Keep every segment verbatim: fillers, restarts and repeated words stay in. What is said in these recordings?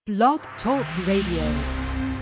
Blog Talk Radio.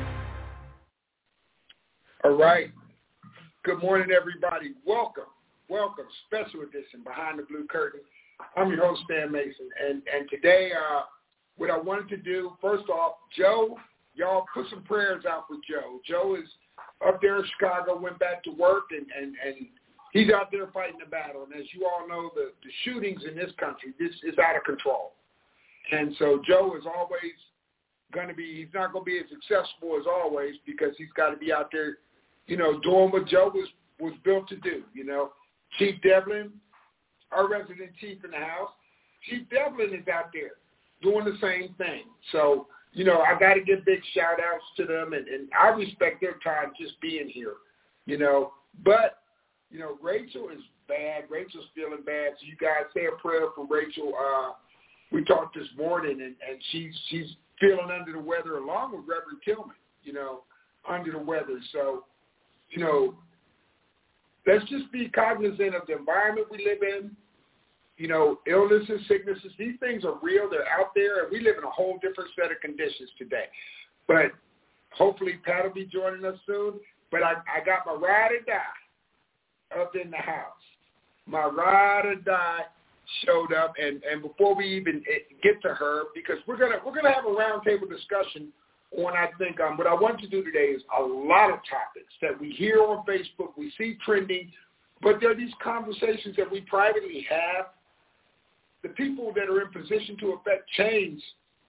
All right. Good morning, everybody. Welcome. Welcome. Special edition Behind the Blue Curtain. I'm your host, Stan Mason. And, and today, uh, what I wanted to do, first off, Joe, y'all put some prayers out for Joe. Joe is up there in Chicago, went back to work, and, and, and he's out there fighting the battle. And as you all know, the, the shootings in this country, this is out of control. And so Joe is always going to be, he's not going to be as successful as always because he's got to be out there, you know, doing what Joe was, was built to do, you know. Chief Devlin, our resident chief in the house, Chief Devlin is out there doing the same thing. So, you know, I got to give big shout-outs to them, and, and I respect their time just being here, you know. But, you know, Rachel is bad. Rachel's feeling bad. So you guys say a prayer for Rachel. Uh, we talked this morning, and, and she's she's feeling under the weather along with Reverend Tillman, you know, under the weather. So, you know, let's just be cognizant of the environment we live in. You know, illnesses, sicknesses, these things are real. They're out there, and we live in a whole different set of conditions today. But hopefully Pat will be joining us soon. But I, I got my ride or die up in the house. My ride or die showed up, and, and before we even get to her, because we're gonna we're gonna have a roundtable discussion on, I think, um, what I want to do today is a lot of topics that we hear on Facebook, we see trending, but there are these conversations that we privately have. The people that are in position to affect change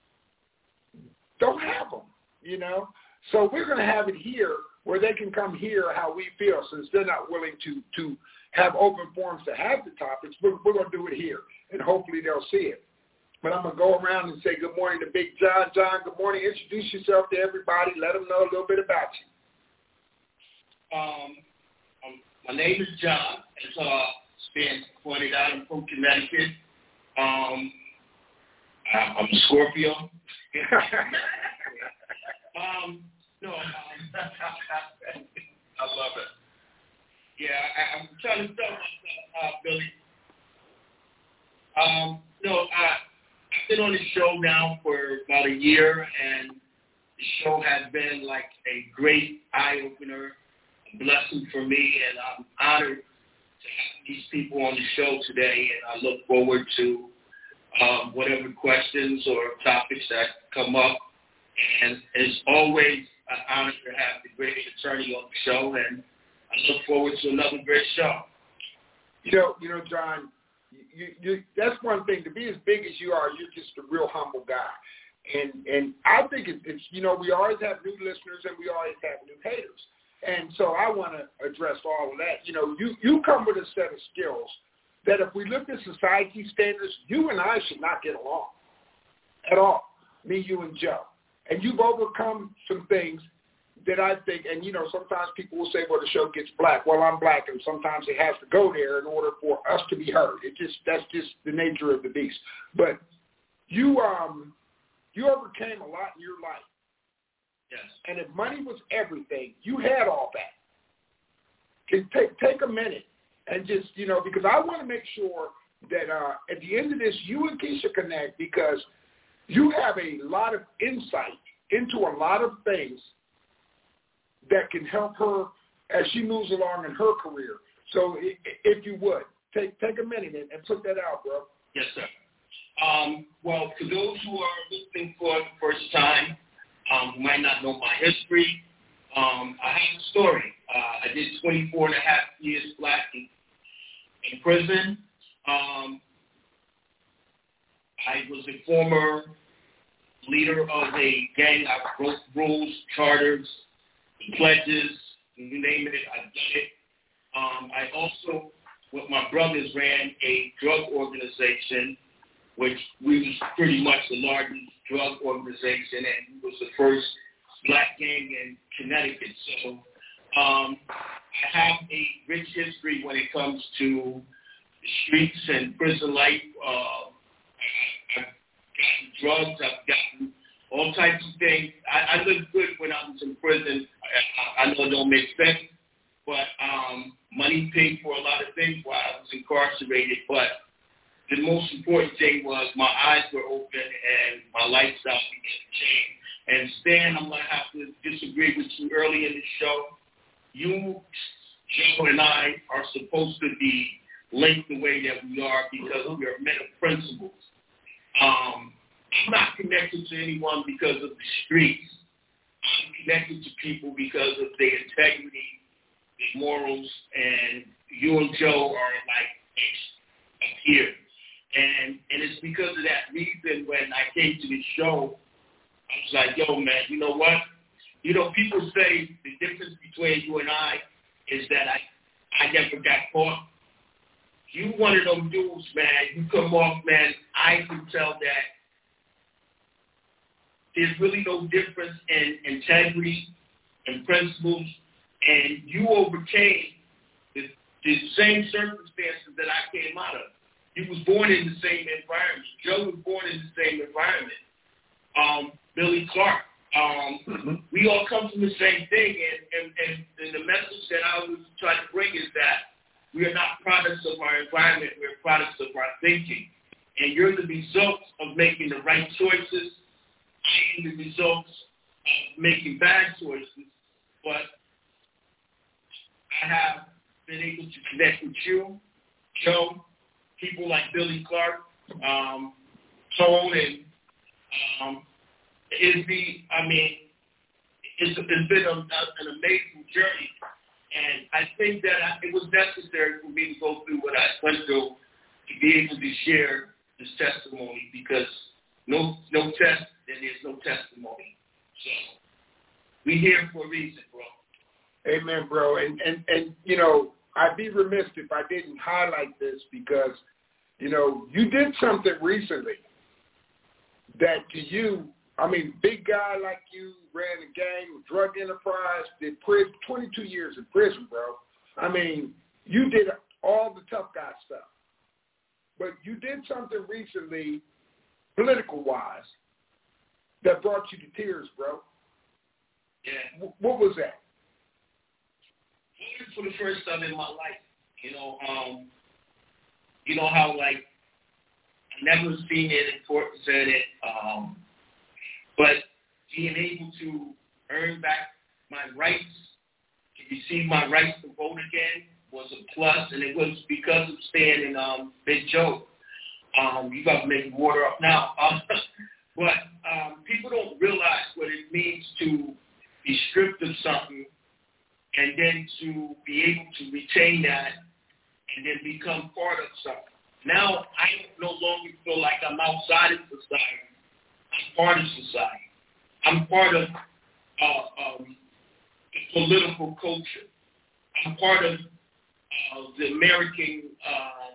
don't have them, you know. So we're going to have it here where they can come hear how we feel, since they're not willing to to have open forums to have the topics. We're, we're going to do it here, and hopefully they'll see it. But I'm going to go around and say good morning to Big John. John, good morning. Introduce yourself to everybody. Let them know a little bit about you. Um, um, my name is John. As uh, Stan pointed out, I'm from Connecticut. Um, I'm a Scorpio. um, no, um, I love it. Yeah, I, I'm trying to tell myself, uh, Billy. Um, no, I. I've been on the show now for about a year, and the show has been like a great eye-opener, a blessing for me, and I'm honored to have these people on the show today, and I look forward to um, whatever questions or topics that come up. And it's always an honor to have the great attorney on the show, and I look forward to another great show. You know, you know, John, You, you, that's one thing. To be as big as you are, you're just a real humble guy. And and I think it, it's, you know, we always have new listeners and we always have new haters. And so I want to address all of that. You know, you, you come with a set of skills that if we look at society standards, you and I should not get along at all, me, you, and Joe. And you've overcome some things that I think, and, you know, sometimes people will say, well, the show gets black. Well, I'm black, and sometimes it has to go there in order for us to be heard. It just, that's just the nature of the beast. But you um, you overcame a lot in your life. Yes. And if money was everything, you had all that. Can take, take a minute and just, you know, because I want to make sure that uh, at the end of this, you and Keisha connect, because you have a lot of insight into a lot of things that can help her as she moves along in her career. So if you would, take take a minute and, and put that out, bro. Yes, sir. Um, well, for those who are listening for the first time, um, who might not know my history, um, I have a story. Uh, I did twenty-four and a half years black in, in prison. Um, I was a former leader of a gang. I wrote rules, charters, pledges, you name it, I did it. Um, I also, with my brothers, ran a drug organization, which we was pretty much the largest drug organization, and it was the first black gang in Connecticut. So um, I have a rich history when it comes to the streets and prison life. Uh, I've gotten drugs, I've gotten all types of things. I, I lived good when I was in prison. I, I know it don't make sense, but um, money paid for a lot of things while I was incarcerated. But the most important thing was my eyes were open and my lifestyle began to change. And Stan, I'm going to have to disagree with you early in the show. You, Joe, and I are supposed to be linked the way that we are because we are men of principles. Um, I'm not connected to anyone because of the streets. I'm connected to people because of their integrity, their morals, and you and Joe are like up here. And and it's because of that reason when I came to the show, I was like, yo, man, you know what? You know, people say the difference between you and I is that I, I never got caught. You one of them dudes, man. You come off, man, I can tell that there's really no difference in integrity and principles, and you overcame the, the same circumstances that I came out of. You was born in the same environment. Joe was born in the same environment. Um, Billy Clark. Um, mm-hmm. We all come from the same thing, and, and, and, and the message that I was trying to bring is that we are not products of our environment. We're products of our thinking. And you're the results of making the right choices, and the results of making bad choices. But I have been able to connect with you, Joe, people like Billy Clark, um, Tone, and um, it'd be, I mean, it's, it's been a, a, an amazing journey. And I think that I, it was necessary for me to go through what I went through to be able to share this testimony, because no no test, then there's no testimony. So we here for a reason, bro. Amen, bro. And, and, and you know, I'd be remiss if I didn't highlight this because, you know, you did something recently that to you, I mean, big guy like you, ran a gang, drug enterprise, did prison, twenty-two years in prison, bro. I mean, you did all the tough guy stuff. But you did something recently, political-wise, that brought you to tears, bro. Yeah. W- what was that? For the first time in my life, you know, um, you know how, like, I never seen the importance in it, um, but being able to earn back my rights, to receive my rights to vote again was a plus, and it was because of Stan and um, Big Joe. Um, you got to make water up now. Um, but um, people don't realize what it means to be stripped of something and then to be able to retain that and then become part of something. Now I no longer feel like I'm outside of society. I'm part of society. I'm part of uh, um, the political culture. I'm part of uh, the American uh,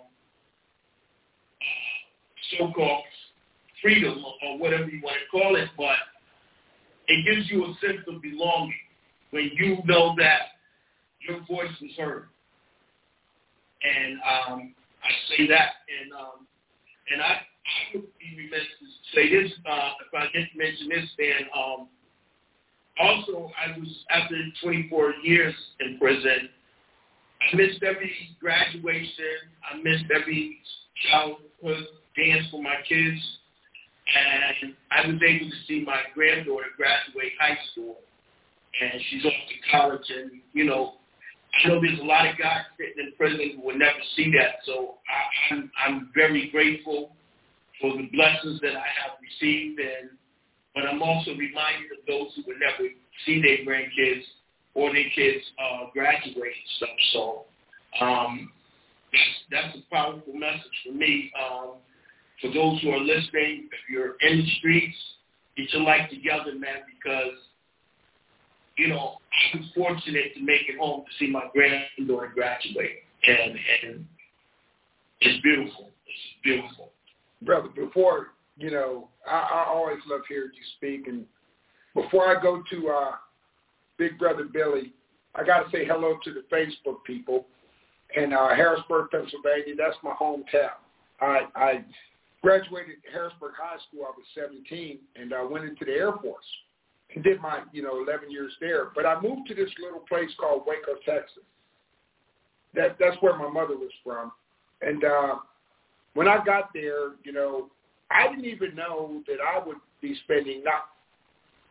so-called freedom or whatever you want to call it, but it gives you a sense of belonging when you know that your voice was heard. And um, I say that, and um, and I, I would be remiss to say this, uh, if I didn't mention this, then um, also I was, after twenty-four years in prison, I missed every graduation, I missed every childhood dance for my kids, and I was able to see my granddaughter graduate high school, and she's off to college, and, you know, I know there's a lot of guys sitting in prison who will never see that, so I, I'm, I'm very grateful for the blessings that I have received, and but I'm also reminded of those who will never see their grandkids or their kids uh, graduate and stuff. So um, that's, that's a powerful message for me. Um, for those who are listening, if you're in the streets, get your life together, man, because, you know, I was fortunate to make it home to see my granddaughter graduate, and, and it's beautiful. It's beautiful. Brother, before, you know, I, I always love hearing you speak, and before I go to uh, Big Brother Billy, I got to say hello to the Facebook people in uh, Harrisburg, Pennsylvania. That's my hometown. I, I graduated Harrisburg High School. I was seventeen, and I went into the Air Force and did my, you know, eleven years there. But I moved to this little place called Waco, Texas. That That's where my mother was from. And uh, when I got there, you know, I didn't even know that I would be spending not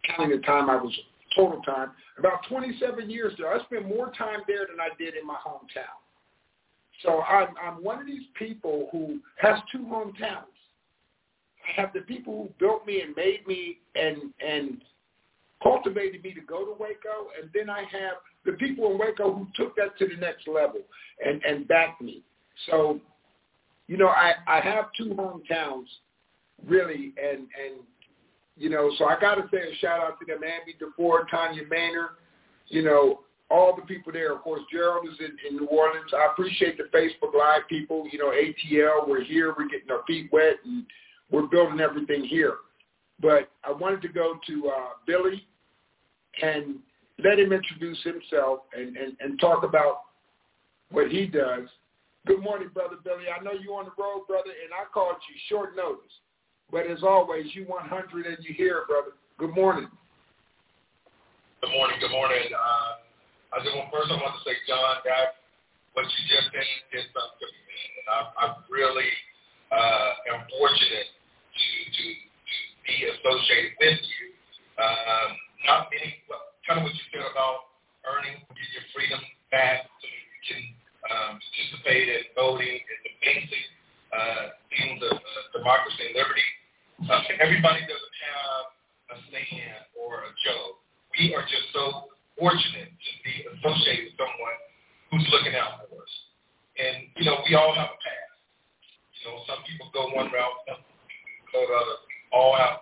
counting the time I was total time, about twenty-seven years there. I spent more time there than I did in my hometown. So I'm, I'm one of these people who has two hometowns. I have the people who built me and made me and and cultivated me to go to Waco, and then I have the people in Waco who took that to the next level and, and backed me. So, you know, I, I have two hometowns, really, and, and you know, so I got to say a shout-out to them, Andy DeFord, Tanya Maynard, you know, all the people there. Of course, Gerald is in, in New Orleans. I appreciate the Facebook Live people. You know, A T L, we're here. We're getting our feet wet, and we're building everything here. But I wanted to go to uh, Billy and let him introduce himself and, and, and talk about what he does. Good morning, Brother Billy. I know you're on the road, brother, and I called you short notice. But as always, you one hundred and you here, brother. Good morning. Good morning. Good morning. Uh, I just want, first I want to say, John, that what you just did is something to me. And I, I really uh, am fortunate to, to, to be associated with you. Um, not many, kind of what you said about earning your freedom back so you can um, participate in voting and the basic uh, things of uh, democracy and liberty. Uh, everybody doesn't have a stand or a joke. We are just so fortunate to be associated with someone who's looking out for us. And, you know, we all have a past. You know, some people go one route, some people go the other. We all have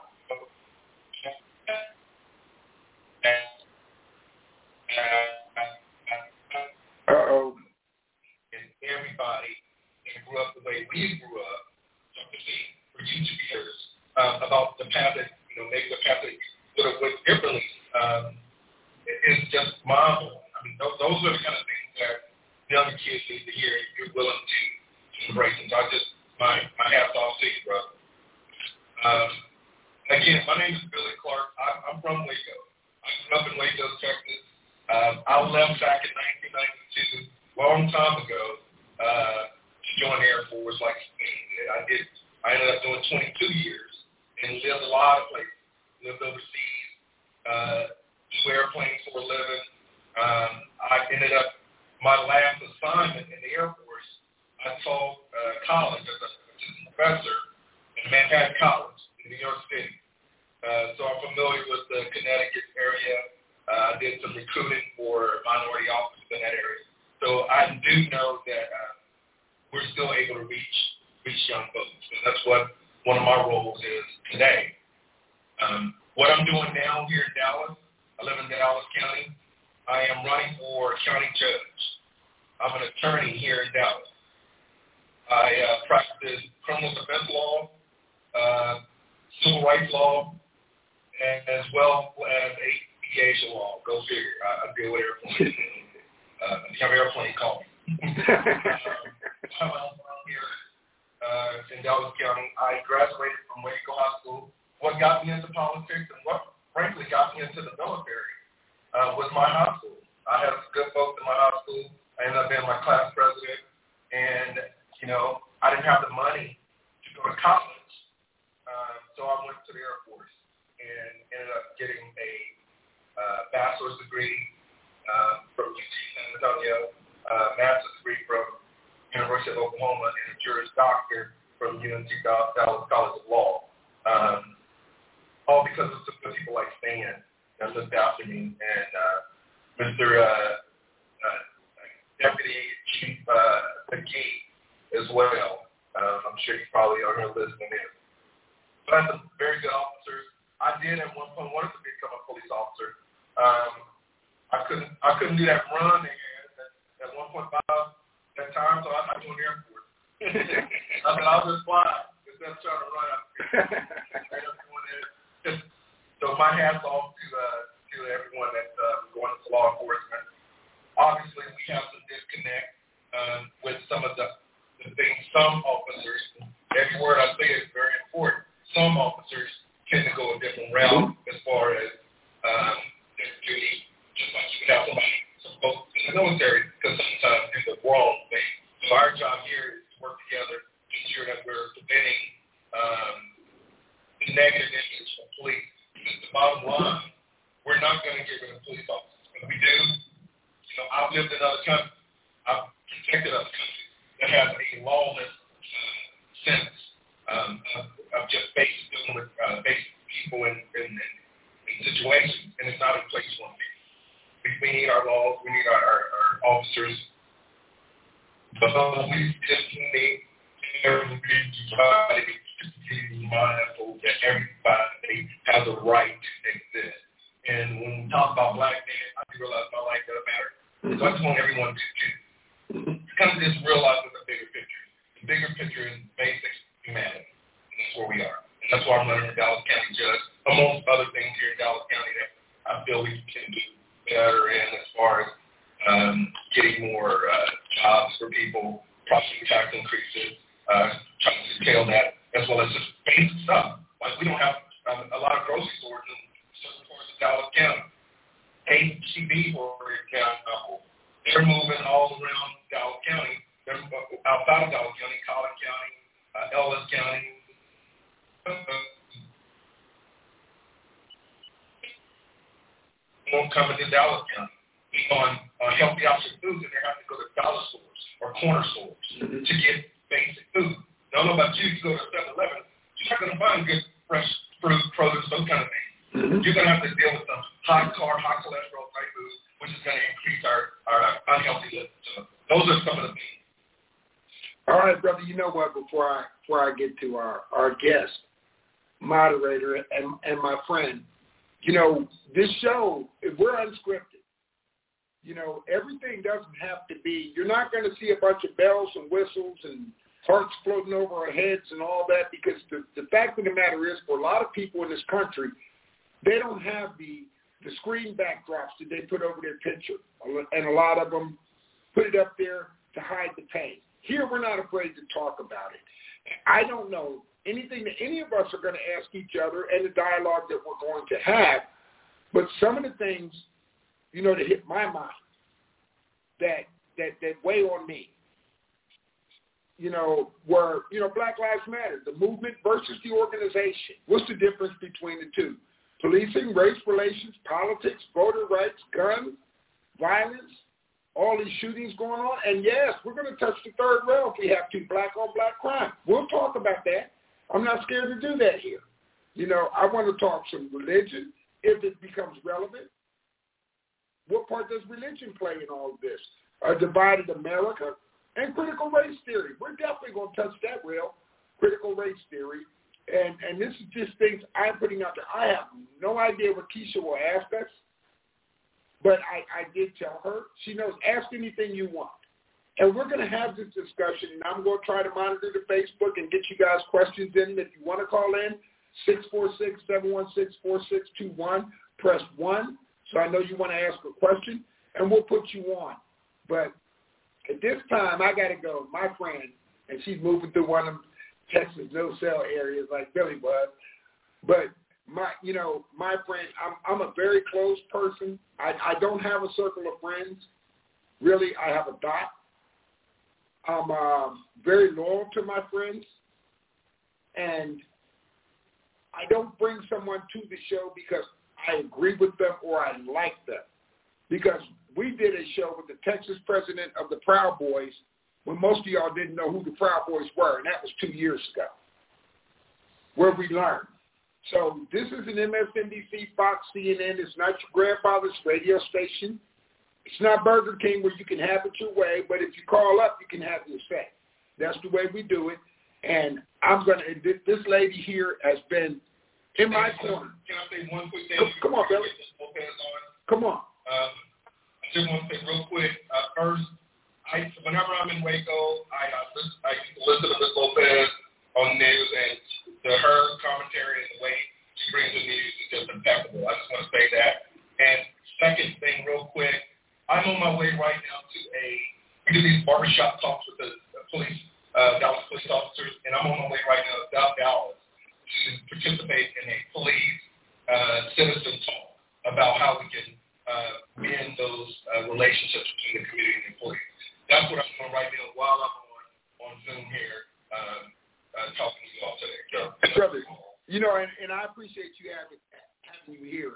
Uh-oh. And everybody that grew up the way we grew up, so to see, for you to be yours, uh, about the path that, you know, maybe the path that you would have went differently, um, it, it's just mind-blowing. I mean, those, those are the kind of things that young kids need to hear, and you're willing to, to embrace. And so I just, my, my hat's off to you, brother. Um, again, my name is Billy Clark. I, I'm from Waco. I grew up in Waco, Texas. Um, I left back in nineteen ninety-two, long time ago, uh, to join the Air Force like I did. I ended up doing twenty-two years and lived a lot of places. Lived overseas, uh, flew airplanes for a living. Um, I ended up, my last assignment in the Air Force, I taught uh, college as a assistant professor in Manhattan College in New York City. Uh, so I'm familiar with the Connecticut area. I uh, did some recruiting for minority officers in that area. So I do know that uh, we're still able to reach reach young folks. And that's what one of my roles is today. Um, what I'm doing now here in Dallas, I live in Dallas County. I am running for county judge. I'm an attorney here in Dallas. I uh, practice criminal defense law, uh, civil rights law, and as well as aviation law. Go figure. I, I deal with airplanes. uh, I have airplane calling. um, I'm here uh, in Dallas County. I graduated from Waco High School. What got me into politics and what, frankly, got me into the military uh, was my high school. I had good folks in my high school. I ended up being my class president. And, you know, I didn't have the money to go to college. Um, so I went to the Air Force and ended up getting a uh, bachelor's degree uh, from U T San Antonio, uh, master's degree from University of Oklahoma, and a Juris Doctor from U N C Dallas College of Law. Um, all because of some people like Stan that looked after me, and uh, Mister Uh, uh, Deputy Chief uh, McGee as well. Uh, I'm sure you probably are here listening in. So I had some very good officers. I did at one point wanted to become a police officer. Um, I couldn't I couldn't do that run at, at one point five that time, so I, I joined the Air Force. I said I'll just fly instead of trying to run out there. So my hat's off to uh, to everyone that's uh, going into law enforcement. Obviously, we have some disconnect um, with some of the, the things some officers, every word I say is very important, some officers tend to go a different route as far as um, their duty, just like you would have somebody, some folks in the military, because sometimes do the wrong thing. So our job here is to work together to ensure that we're preventing um, the negative image of police. Because the bottom line we're not going to get rid of police officers. If we do, you know, I've lived in other countries, I've protected other countries that have a lawless uh, sense um, of, of just basic dealing with uh, basic people and, and, and situations, and it's not in place for me. We, we need our laws, we need our, our, our officers, but we just need everybody to be mindful that everybody has a right to exist. And when we talk about black men, I realize my life doesn't matter. So I just want everyone to, to kind of just realize the bigger picture. The bigger picture is basic humanity. And that's where we are. And that's why I'm running for Dallas County Judge, amongst other things here in Dallas County that I feel we can do better in as far as um, getting more uh, jobs for people, property tax increases, uh, trying to scale that, as well as just basic stuff. Like we don't have um, a lot of grocery stores in certain parts of Dallas County. H C B, for example, they're moving all around Dallas County. They're outside of Dallas County, Collin County, uh, Ellis County. Won't come into Dallas County. On uh, healthy option foods, and they have to go to dollar stores or corner stores mm-hmm. to get basic food. Now, I don't know about you. You go to seven eleven, you're not going to find good fresh fruit, produce, those kind of things. Mm-hmm. You're going to have to deal with some high carb, high cholesterol type foods, which is going to increase our, our unhealthy levels. So those are some of the things. All right, brother. You know what? Before I before I get to our, our guest, moderator, and, and my friend, you know, this show, if we're unscripted, you know, everything doesn't have to be, you're not going to see a bunch of bells and whistles and hearts floating over our heads and all that, because the, the fact of the matter is, for a lot of people in this country, they don't have the, the screen backdrops that they put over their picture. And a lot of them put it up there to hide the pain. Here, we're not afraid to talk about it. I don't know anything that any of us are going to ask each other and the dialogue that we're going to have, but some of the things, you know, that hit my mind, that that that weigh on me, you know, were, you know, Black Lives Matter, the movement versus the organization. What's the difference between the two? Policing, race relations, politics, voter rights, guns, violence, all these shootings going on. And yes, we're going to touch the third rail if we have to, black on black crime. We'll talk about that. I'm not scared to do that here. You know, I want to talk some religion if it becomes relevant. What part does religion play in all of this? A divided America and critical race theory. We're definitely going to touch that rail, critical race theory. And and this is just things I'm putting out there. I have no idea what Keisha will ask us, but I, I did tell her. She knows, ask anything you want. And we're going to have this discussion, and I'm going to try to monitor the Facebook and get you guys questions in. If you want to call in, six four six, seven one six, four six two one, press one. So I know you want to ask a question, and we'll put you on. But at this time, I got to go. My friend, and she's moving through one of them Texas no-cell areas like Billy was. But, my, you know, my friend, I'm, I'm a very close person. I, I don't have a circle of friends. Really, I have a dot. I'm uh, very loyal to my friends. And I don't bring someone to the show because I agree with them or I like them. Because we did a show with the Texas president of the Proud Boys when most of y'all didn't know who the Proud Boys were, and that was two years ago, where we learned. So this is an M S N B C, Fox, C N N. It's not your grandfather's radio station. It's not Burger King where you can have it your way, but if you call up, you can have your say. That's the way we do it. And I'm going to, this lady here has been in my corner. Can I say one quick thing? Come, come on, Billy. Come on. Um, I just want to say real quick, uh, first, I, whenever I'm in Waco, I, I, listen, I listen to Miz Lopez on the news, and the, her commentary and the way she brings the news is just impeccable. I just want to say that. And second thing, real quick, I'm on my way right now to a, we do these barbershop talks with the, the police, uh, Dallas police officers, and I'm on my way right now to South Dallas to participate in a police uh, citizen talk about how we can uh, mend those uh, relationships between the community and the police. That's what I'm doing right now while I'm on, on Zoom here um, uh, talking to you all today. So, brother, you know, and, and I appreciate you having, having you here.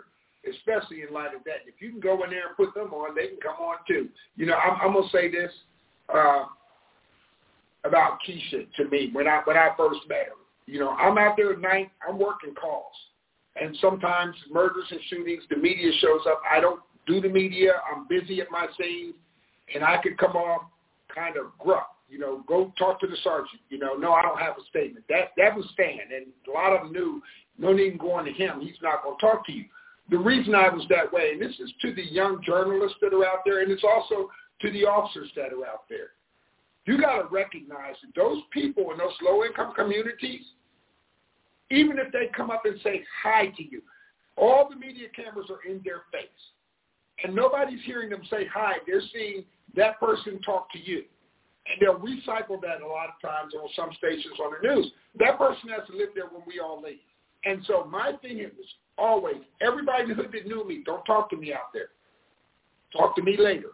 especially in light of that. If you can go in there and put them on, they can come on too. You know, I'm, I'm going to say this uh, about Keisha to me when I when I first met her. You know, I'm out there at night, I'm working calls. And sometimes murders and shootings, the media shows up. I don't do the media. I'm busy at my scene, and I could come off kind of gruff. You know, go talk to the sergeant. You know, no, I don't have a statement. That that was Stan, and a lot of them knew, no need in going to him. He's not going to talk to you. The reason I was that way, and this is to the young journalists that are out there, and it's also to the officers that are out there. You got to recognize that those people in those low-income communities, even if they come up and say hi to you, all the media cameras are in their face. And nobody's hearing them say hi. They're seeing that person talk to you. And they'll recycle that a lot of times on some stations on the news. That person has to live there when we all leave. And so my thing is always, everybody in the hood that knew me, don't talk to me out there. Talk to me later.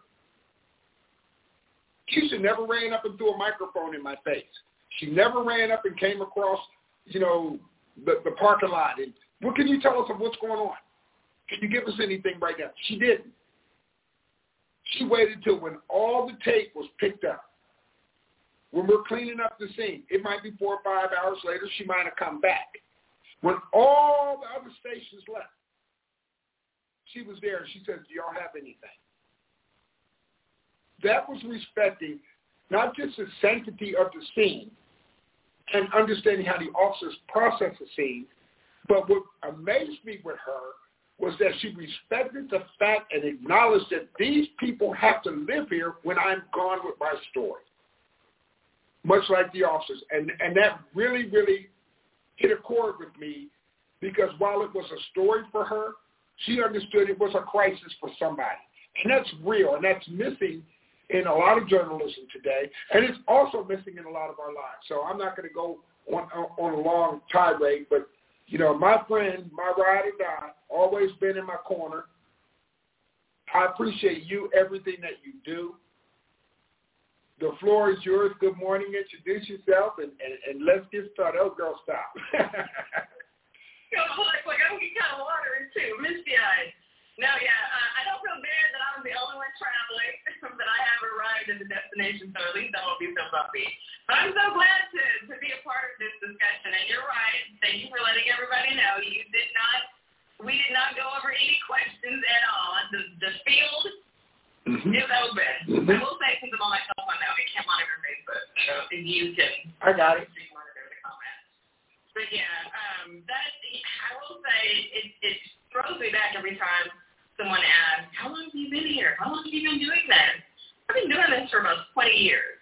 Keisha never ran up and threw a microphone in my face. She never ran up and came across, you know, the, the parking lot. And what can you tell us of what's going on? Can you give us anything right now? She didn't. She waited till when all the tape was picked up. When we're cleaning up the scene, it might be four or five hours later, she might have come back. When all the other stations left, she was there and she said, do y'all have anything? That was respecting not just the sanctity of the scene and understanding how the officers process the scene, but what amazed me with her was that she respected the fact and acknowledged that these people have to live here when I'm gone with my story, much like the officers. And, and that really, really hit a chord with me because while it was a story for her, she understood it was a crisis for somebody. And that's real, and that's missing in a lot of journalism today, and it's also missing in a lot of our lives. So I'm not going to go on, on a long tirade, but, you know, my friend, my ride or die, always been in my corner. I appreciate you, everything that you do. The floor is yours. Good morning. Introduce yourself, and, and, and let's get started. Oh, girl, stop. You know, like, like I'm getting kind of watery, too. Misty-eyed. No, yeah, uh, I don't feel bad that I'm the only one traveling, that I have arrived at the destination, so at least I won't be so bumpy. But I'm so glad to, to be a part of this discussion, and you're right. Thank you for letting everybody know. You did not, we did not go over any questions at all. The, the field mm-hmm. is open. Mm-hmm. I will say, since I'm on my cell phone now, I can't monitor Facebook, so if you can. I got it. Monitor the comments. But yeah, um, that, I will say, it, it throws me back every time someone asks, how long have you been here? How long have you been doing this? I've been doing this for about twenty years.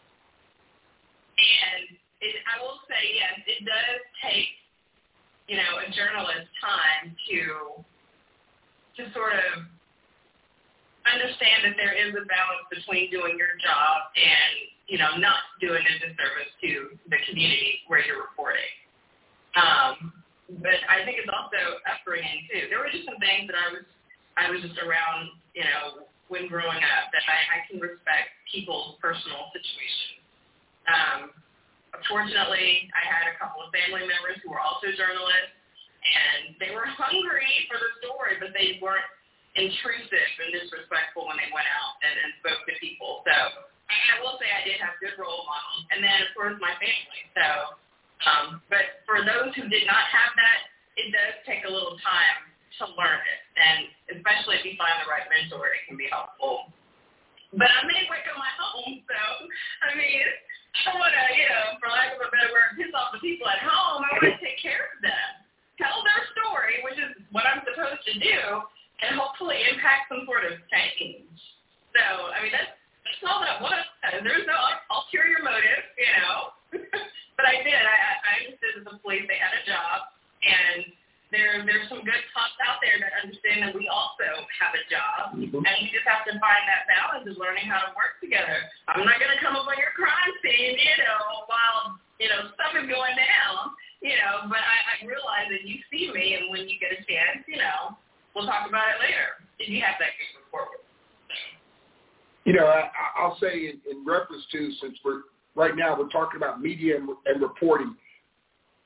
And it, I will say, yes, it does take, you know, a journalist time to to sort of understand that there is a balance between doing your job and, you know, not doing a disservice to the community where you're reporting. Um, but I think it's also upbringing, too. There were just some things that I was I was just around, you know, when growing up, that I, I can respect people's personal situations. Um, fortunately, I had a couple of family members who were also journalists, and they were hungry for the story, but they weren't intrusive and disrespectful when they went out and, and spoke to people. So I will say I did have good role models. And then, of course, my family. So, um, but for those who did not have that, it does take a little time to learn it, and especially if you find the right mentor, it can be helpful. But I may wake up my home, so, I mean, I want to, you know, for lack of a better word, piss off the people at home. I want to take care of them, tell their story, which is what I'm supposed to do, and hopefully impact some sort of change. So, I mean, that's, that's all that was. There's no ulterior motive, you know. But I did. I, I understood that the police, they had a job, and There, there's some good cops out there that understand that we also have a job, mm-hmm. and we just have to find that balance of learning how to work together. I'm not going to come up on your crime scene, you know, while, you know, stuff is going down, you know, but I, I realize that you see me, and when you get a chance, you know, we'll talk about it later if you have that good report. You know, I, I'll say in, in reference to, since we're, right now we're talking about media and, and reporting,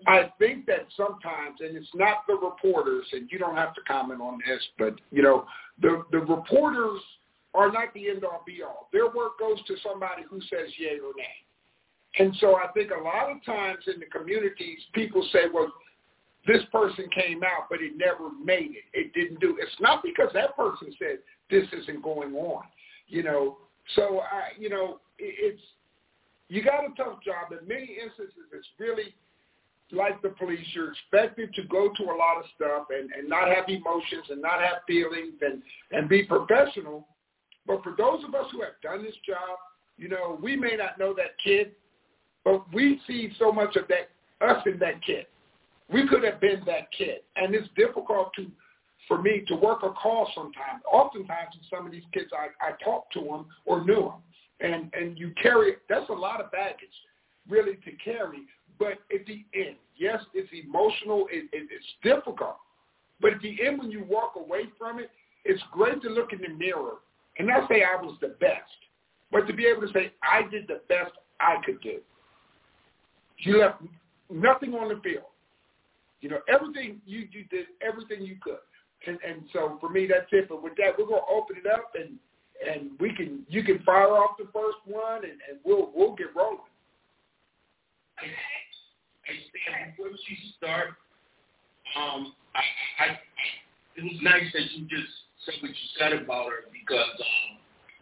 I think that sometimes, and it's not the reporters, and you don't have to comment on this, but, you know, the, the reporters are not the end-all, be-all. Their work goes to somebody who says yay or nay. And so I think a lot of times in the communities, people say, well, this person came out, but it never made it. It didn't do. It's not because that person said this isn't going on, you know. So, I, you know, it, it's you got a tough job. In many instances, it's really like the police. You're expected to go to a lot of stuff and, and not have emotions and not have feelings and, and be professional. But for those of us who have done this job, you know, we may not know that kid, but we see so much of that us in that kid. We could have been that kid. And it's difficult to, for me to work a call sometimes. Oftentimes with some of these kids, I, I talked to them or knew them. And, and you carry, that's a lot of baggage really to carry. But at the end, yes, it's emotional. It, it, it's difficult. But at the end, when you walk away from it, it's great to look in the mirror and not say I was the best, but to be able to say I did the best I could do. You left nothing on the field. You know, everything you, you did, everything you could. And, and so for me, that's it. But with that, we're going to open it up, and and we can you can fire off the first one, and, and we'll we'll get rolling. I, I before you start, um, I, I it was nice that you just said what you said about her, because um,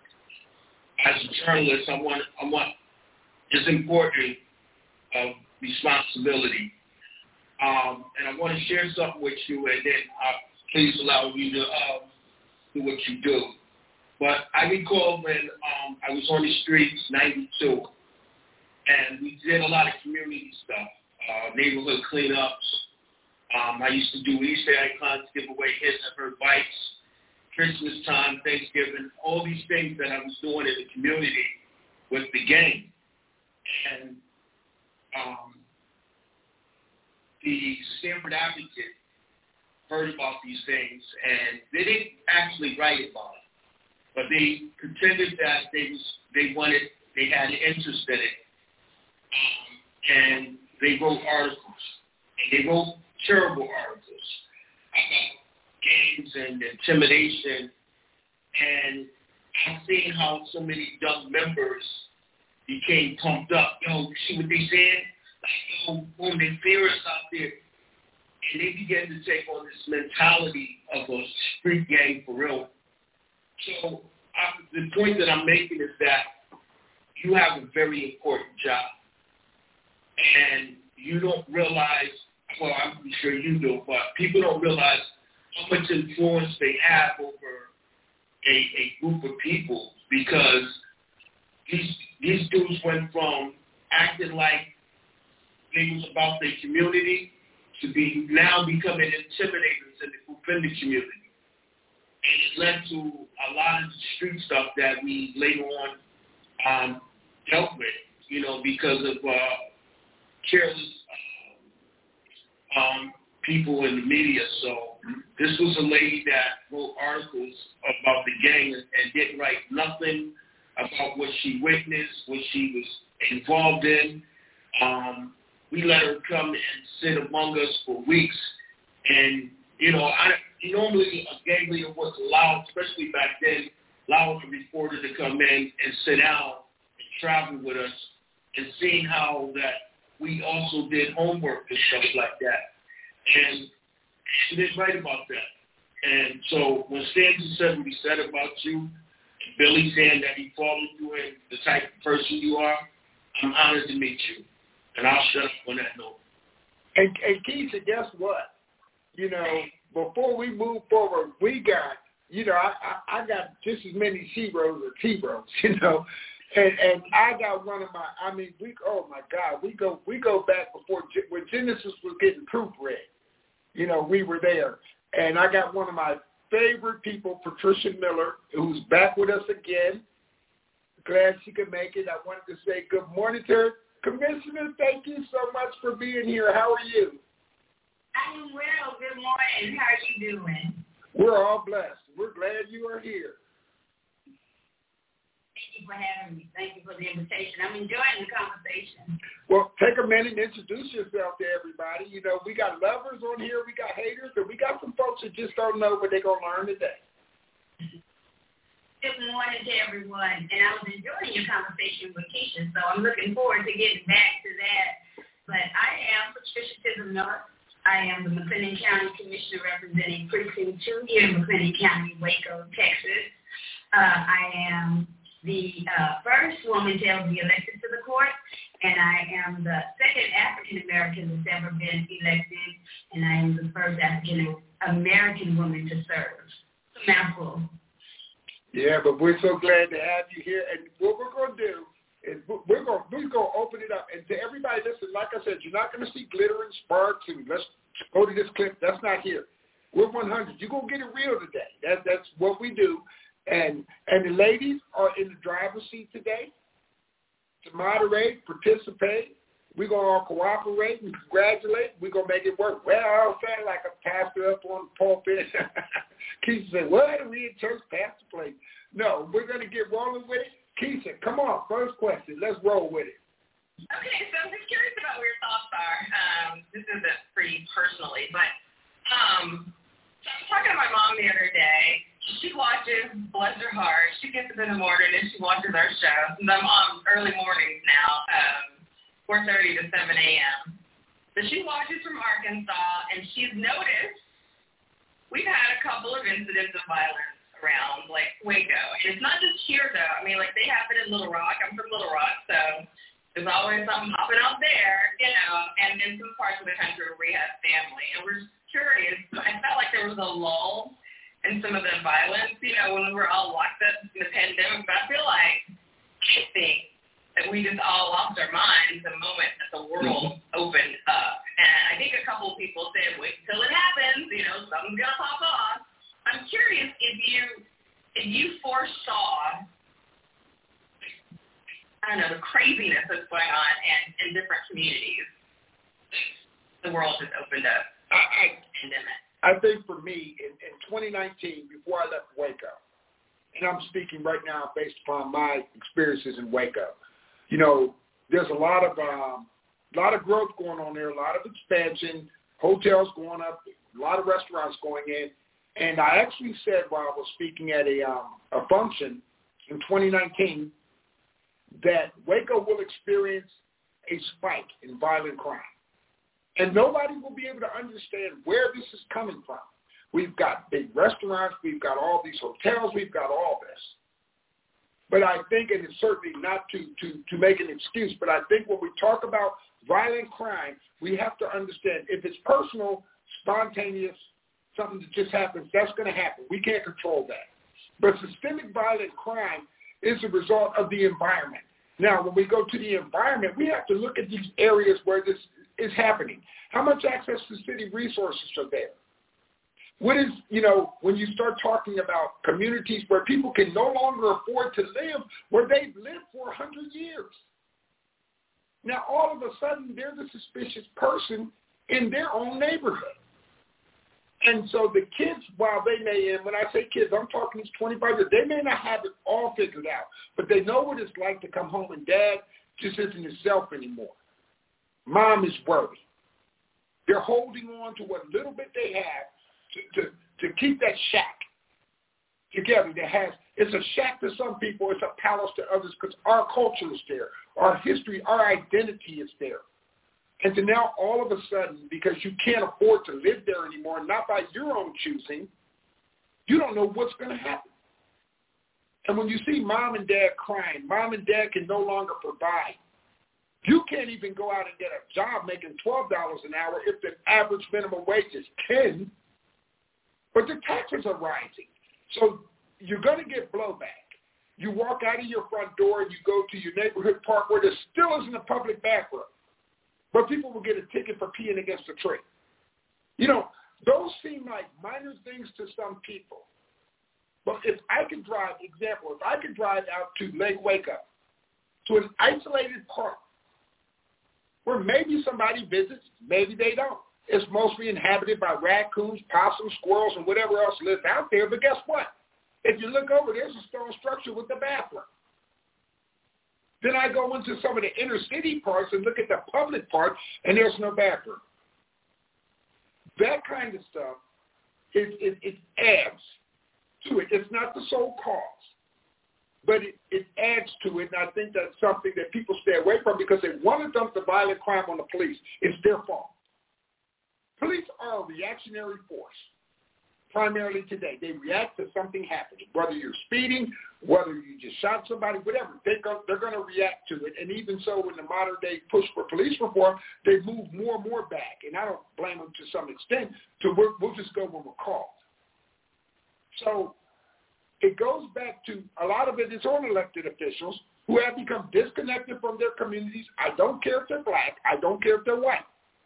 as a journalist, I want I want it's important of responsibility. Um, and I want to share something with you, and then uh, please allow me to uh, do what you do. But I recall when um, I was on the streets, ninety-two, and we did a lot of community stuff, uh, neighborhood cleanups. Um, I used to do Easter egg hunts, give away his and her bikes, Christmas time, Thanksgiving, all these things that I was doing in the community with the gang. And um, the Stanford Advocate heard about these things, and they didn't actually write about it, but they pretended that they was they wanted they had an interest in it, um, and they wrote articles, and they wrote terrible articles about gangs and intimidation, and I've seen how so many young members became pumped up. Yo, you see what they said? Like, yo, boom, they fear us out there. And they began to take on this mentality of a street gang for real. So I, the point that I'm making is that you have a very important job. And you don't realize, well, I'm sure you do, but people don't realize how much influence they have over a, a group of people, because these, these dudes went from acting like they was about their community to be now becoming intimidators in the, within the community. And it led to a lot of the street stuff that we later on um, dealt with, you know, because of uh, careless um, um, people in the media. So this was a lady that wrote articles about the gang and, and didn't write nothing about what she witnessed, what she was involved in. Um, we let her come and sit among us for weeks. And, you know, I, normally a gang leader was allowed, especially back then, allowed a reporter to come in and sit down and travel with us, and seeing how that we also did homework and stuff like that. And she didn't write about that. And so when Stanton said what he said about you, and Billy saying that he followed you and the type of person you are, I'm honored to meet you. And I'll shut up on that note. And, and Keisha, guess what? You know, before we move forward, we got, you know, I, I, I got just as many T-Bros or T-Bros, you know, and, and I got one of my, I mean, we, oh my God, we go, we go back before, when Genesis was getting proofread, you know, we were there. And I got one of my favorite people, Patricia Miller, who's back with us again. Glad she could make it. I wanted to say good morning to her. Commissioner, thank you so much for being here. How are you? I'm well. Good morning. How are you doing? We're all blessed. We're glad you are here. Thank you for having me. Thank you for the invitation. I'm enjoying the conversation. Well, take a minute and introduce yourself to everybody. You know, we got lovers on here, we got haters, and we got some folks that just don't know what they're going to learn today. Good morning to everyone. And I was enjoying your conversation with Keisha, so I'm looking forward to getting back to that. But I am Patricia Tism North. I am the McLennan County Commissioner representing Precinct two here in McLennan County, Waco, Texas. Uh, I am the uh, first woman to ever be elected to the court, and I am the second African-American that's ever been elected, and I am the first African-American woman to serve. It's a mouthful. Yeah, but we're so glad to have you here, and what we're going to do is we're going we're going to open it up, and to everybody, listen, like I said, you're not going to see glitter and sparks, and let's go to this clip. That's not here. We're one hundred. You're going to get it real today. That, that's what we do. And and the ladies are in the driver's seat today to moderate, participate. We're going to all cooperate and congratulate. We're going to make it work. Well, I don't sound like a pastor up on the pulpit. Keisha said, what? We in church pastor place. No, we're going to get rolling with it. Keisha, come on. First question. Let's roll with it. Okay, so I'm just curious about what your thoughts are. Um, this isn't pretty personally, but um, so I was talking to my mom the other day. She watches, bless her heart, she gets up in the morning and she watches our show. And I'm on early mornings now, um, four thirty to seven a.m. So she watches from Arkansas, and she's noticed we've had a couple of incidents of violence around, like, Waco. And it's not just here, though. I mean, like, they happen in Little Rock. I'm from Little Rock, so there's always something popping out there, you know, and in some parts of the country where we have family. And we're just curious. I felt like there was a lull and some of the violence, you know, when we were all locked up in the pandemic. But I feel like, I think that we just all lost our minds the moment that the world opened up. And I think a couple of people said, wait till it happens, you know, something's going to pop off. I'm curious if you, if you foresaw, I don't know, the craziness that's going on in, in different communities. The world has opened up. I, I, pandemic. I think for me, in, in twenty nineteen, before I left Waco, and I'm speaking right now based upon my experiences in Waco, you know, there's a lot of um, lot of growth going on there, a lot of expansion, hotels going up, a lot of restaurants going in. And I actually said while I was speaking at a um, a function in twenty nineteen that Waco will experience a spike in violent crime. And nobody will be able to understand where this is coming from. We've got big restaurants. We've got all these hotels. We've got all this. But I think, and it's certainly not to, to, to make an excuse, but I think when we talk about violent crime, we have to understand if it's personal, spontaneous, something that just happens, that's going to happen. We can't control that. But systemic violent crime is a result of the environment. Now, when we go to the environment, we have to look at these areas where this is happening. How much access to city resources are there? What is, you know, when you start talking about communities where people can no longer afford to live, where they've lived for one hundred years. Now, all of a sudden, they're the suspicious person in their own neighborhood. And so the kids, while they may, and when I say kids, I'm talking twenty-five years, they may not have it all figured out, but they know what it's like to come home and dad just isn't himself anymore. Mom is worried. They're holding on to what little bit they have to, to, to keep that shack together. That has, it's a shack to some people, it's a palace to others because our culture is there, our history, our identity is there. And to now all of a sudden, because you can't afford to live there anymore, not by your own choosing, you don't know what's going to happen. And when you see mom and dad crying, mom and dad can no longer provide. You can't even go out and get a job making twelve dollars an hour if the average minimum wage is ten. But the taxes are rising. So you're going to get blowback. You walk out of your front door and you go to your neighborhood park where there still isn't a public bathroom. But people will get a ticket for peeing against a tree. You know, those seem like minor things to some people. But if I could drive, example, if I could drive out to Lake Waco, to an isolated park, where maybe somebody visits, maybe they don't. It's mostly inhabited by raccoons, possums, squirrels, and whatever else lives out there. But guess what? If you look over, there's a stone structure with a bathroom. Then I go into some of the inner city parts and look at the public part, and there's no bathroom. That kind of stuff, it, it, it adds to it. It's not the sole cause, but it, it adds to it, and I think that's something that people stay away from because they want to dump the violent crime on the police. It's their fault. Police are a reactionary force. Primarily today, they react to something happening, whether you're speeding, whether you just shot somebody, whatever. They go, they're going to react to it, and even so, in the modern day push for police reform, they move more and more back, and I don't blame them to some extent. To we'll, we'll just go when we're called. So it goes back to a lot of it is on elected officials who have become disconnected from their communities. I don't care if they're black. I don't care if they're white.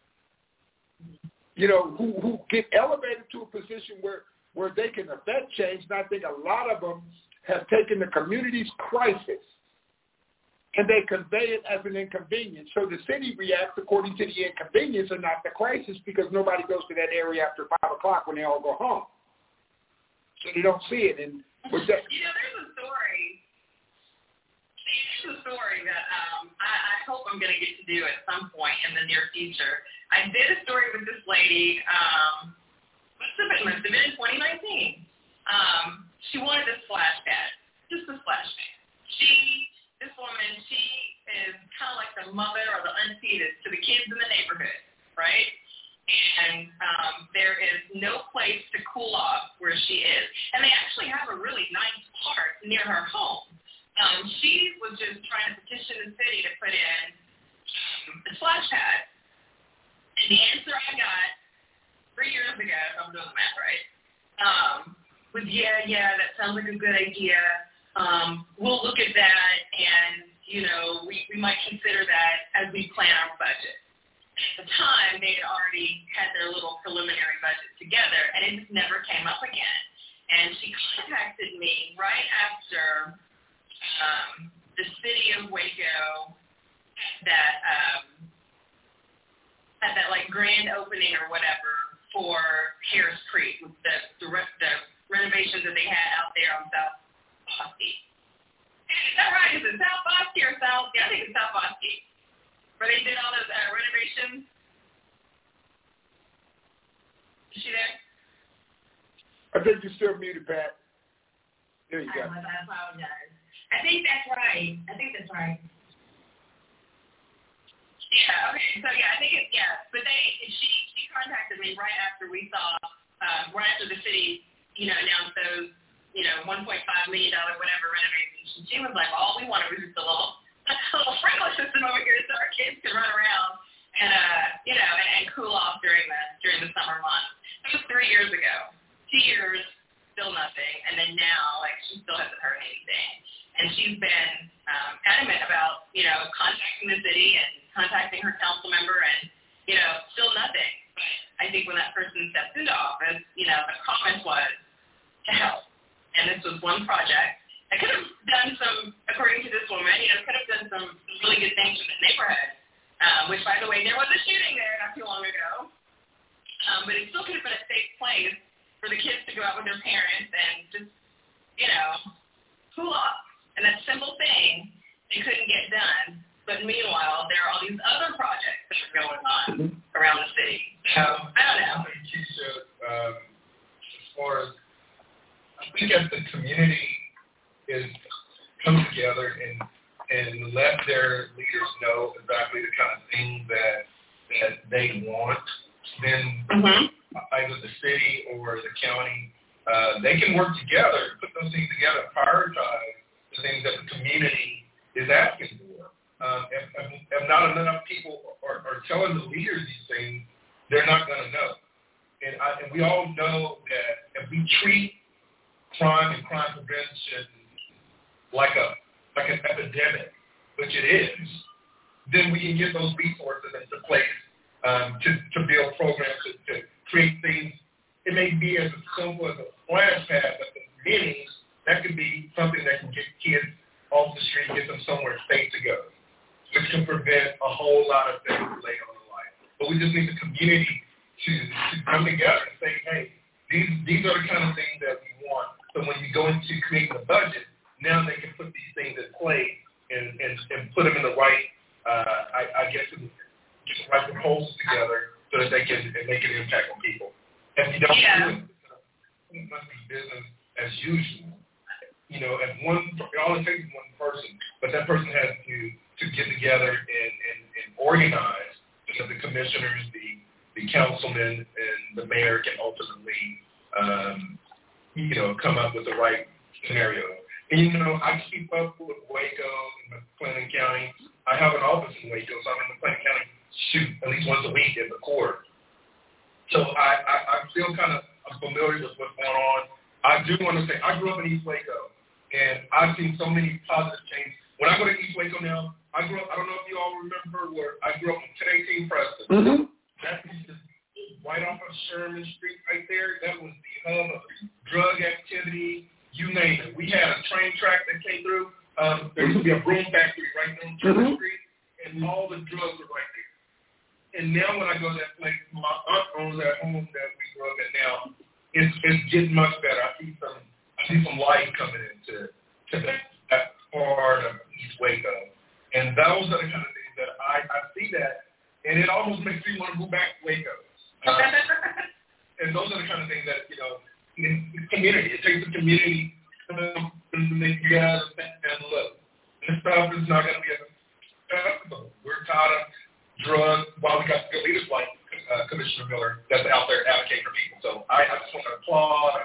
You know, who, who get elevated to a position where, where they can affect change. And I think a lot of them have taken the community's crisis and they convey it as an inconvenience. So the city reacts according to the inconvenience and not the crisis because nobody goes to that area after five o'clock when they all go home. So they don't see it. And with that, you know, there's a story. There's a story that um, I, I hope I'm going to get to do at some point in the near future. I did a story with this lady, um, must have been, must have been in twenty nineteen. Um, she wanted a splash pad, just a splash pad. She, this woman, she is kind of like the mother or the auntie to, to the kids in the neighborhood, right? And um, there is no place to cool off where she is. And they actually have a really nice park near her home. Um, she was just trying to petition the city to put in um, the splash pad. And the answer I got three years ago, if I'm doing the math right, um, was, yeah, yeah, that sounds like a good idea. Um, we'll look at that, and, you know, we, we might consider that as we plan our budget. At the time, they had already had their little preliminary budget together, and it just never came up again. And she contacted me right after um, the city of Waco that um, had that like grand opening or whatever for Harris Creek with the, the the renovations that they had out there on South Bosque. Is that right? Is it South Bosque or South? Yeah, I think it's South Bosque, where they did all those uh, renovations. Is she there? I think you're still muted, Pat. There you go. I, I apologize. I think that's right. I think that's right. Yeah, okay, so yeah, I think it's, yeah, but they, she, she contacted me right after we saw, uh, right after the city, you know, announced those, you know, one point five million dollars whatever renovations. She was like, all we wanted was just a little, a little sprinkler system over here so our kids could run around and, uh, you know, and, and cool off during the, during the summer months. That was three years ago. Two years, still nothing, and then now, like, she still hasn't heard anything. And she's been um, adamant about, you know, contacting the city and contacting her council member and, you know, still nothing. But I think when that person stepped into office, you know, the comment was to help. And this was one project that could have done some, according to this woman, you know, could have done some, some really good things for the neighborhood, um, which, by the way, there was a shooting there not too long ago. Um, but it still could have been a safe place for the kids to go out with their parents and just, you know, cool off. And that simple thing they couldn't get done. But meanwhile, there are all these other projects that are going on around the city. So, I don't know. I think, Keisha, um, as far as, I think as the community is come together and and let their leaders know exactly the kind of things that that they want, then mm-hmm. either the city or the county, uh, they can work together, put those things together, prioritize the things that the community is asking for. Um, if, if not enough people are, are telling the leaders these things, they're not going to know. And, I, and we all know that if we treat crime and crime prevention like a like an epidemic, which it is, then we can get those resources into place um, to, to build programs, to, to create things. It may be as simple as a splash pad, but for many, that could be something that can get kids off the street, get them somewhere safe to go, which can prevent a whole lot of things later on in life. But we just need the community to, to come together and say, hey, these these are the kind of things that we want. So when you go into creating the budget, now they can put these things in place and, and, and put them in the right, uh, I, I guess, get the right proposals together so that they can make an impact on people. If you don't yeah. do it, it must be business as usual. You know, if one, it only takes one person, but that person has to, to get together and, and, and organize so that the commissioners, the, the councilmen, and the mayor can ultimately, um, you know, come up with the right scenario. And, you know, I keep up with Waco and McLennan County. I have an office in Waco, so I'm in McLennan County, shoot, at least once a week in the court. So I, I, I feel kind of familiar with what's going on. I do want to say, I grew up in East Waco, and I've seen so many positive changes. When I go to East Waco now, I grew up, I don't know if you all remember where I grew up in ten eighteen Preston. Mm-hmm. That is right off of Sherman Street right there. That was the hub of drug activity, you name it. We had a train track that came through. Um, there used to be a broom factory right there on Sherman mm-hmm. Street, and all the drugs were right there. And now when I go to that place, my aunt owns that home that we grew up at now. It's, it's getting much better. I see some I see some light coming into to that, that part of East Waco. And those are the kind of things that I, I see that, and it almost makes me want to go back to Waco. Uh, and those are the kind of things that, you know, in the community, it takes a community to make you guys and look. This stuff is not going to be a We're tired of drugs, while we got good leaders like uh, Commissioner Miller that's out there advocating for people. So I, I just want to applaud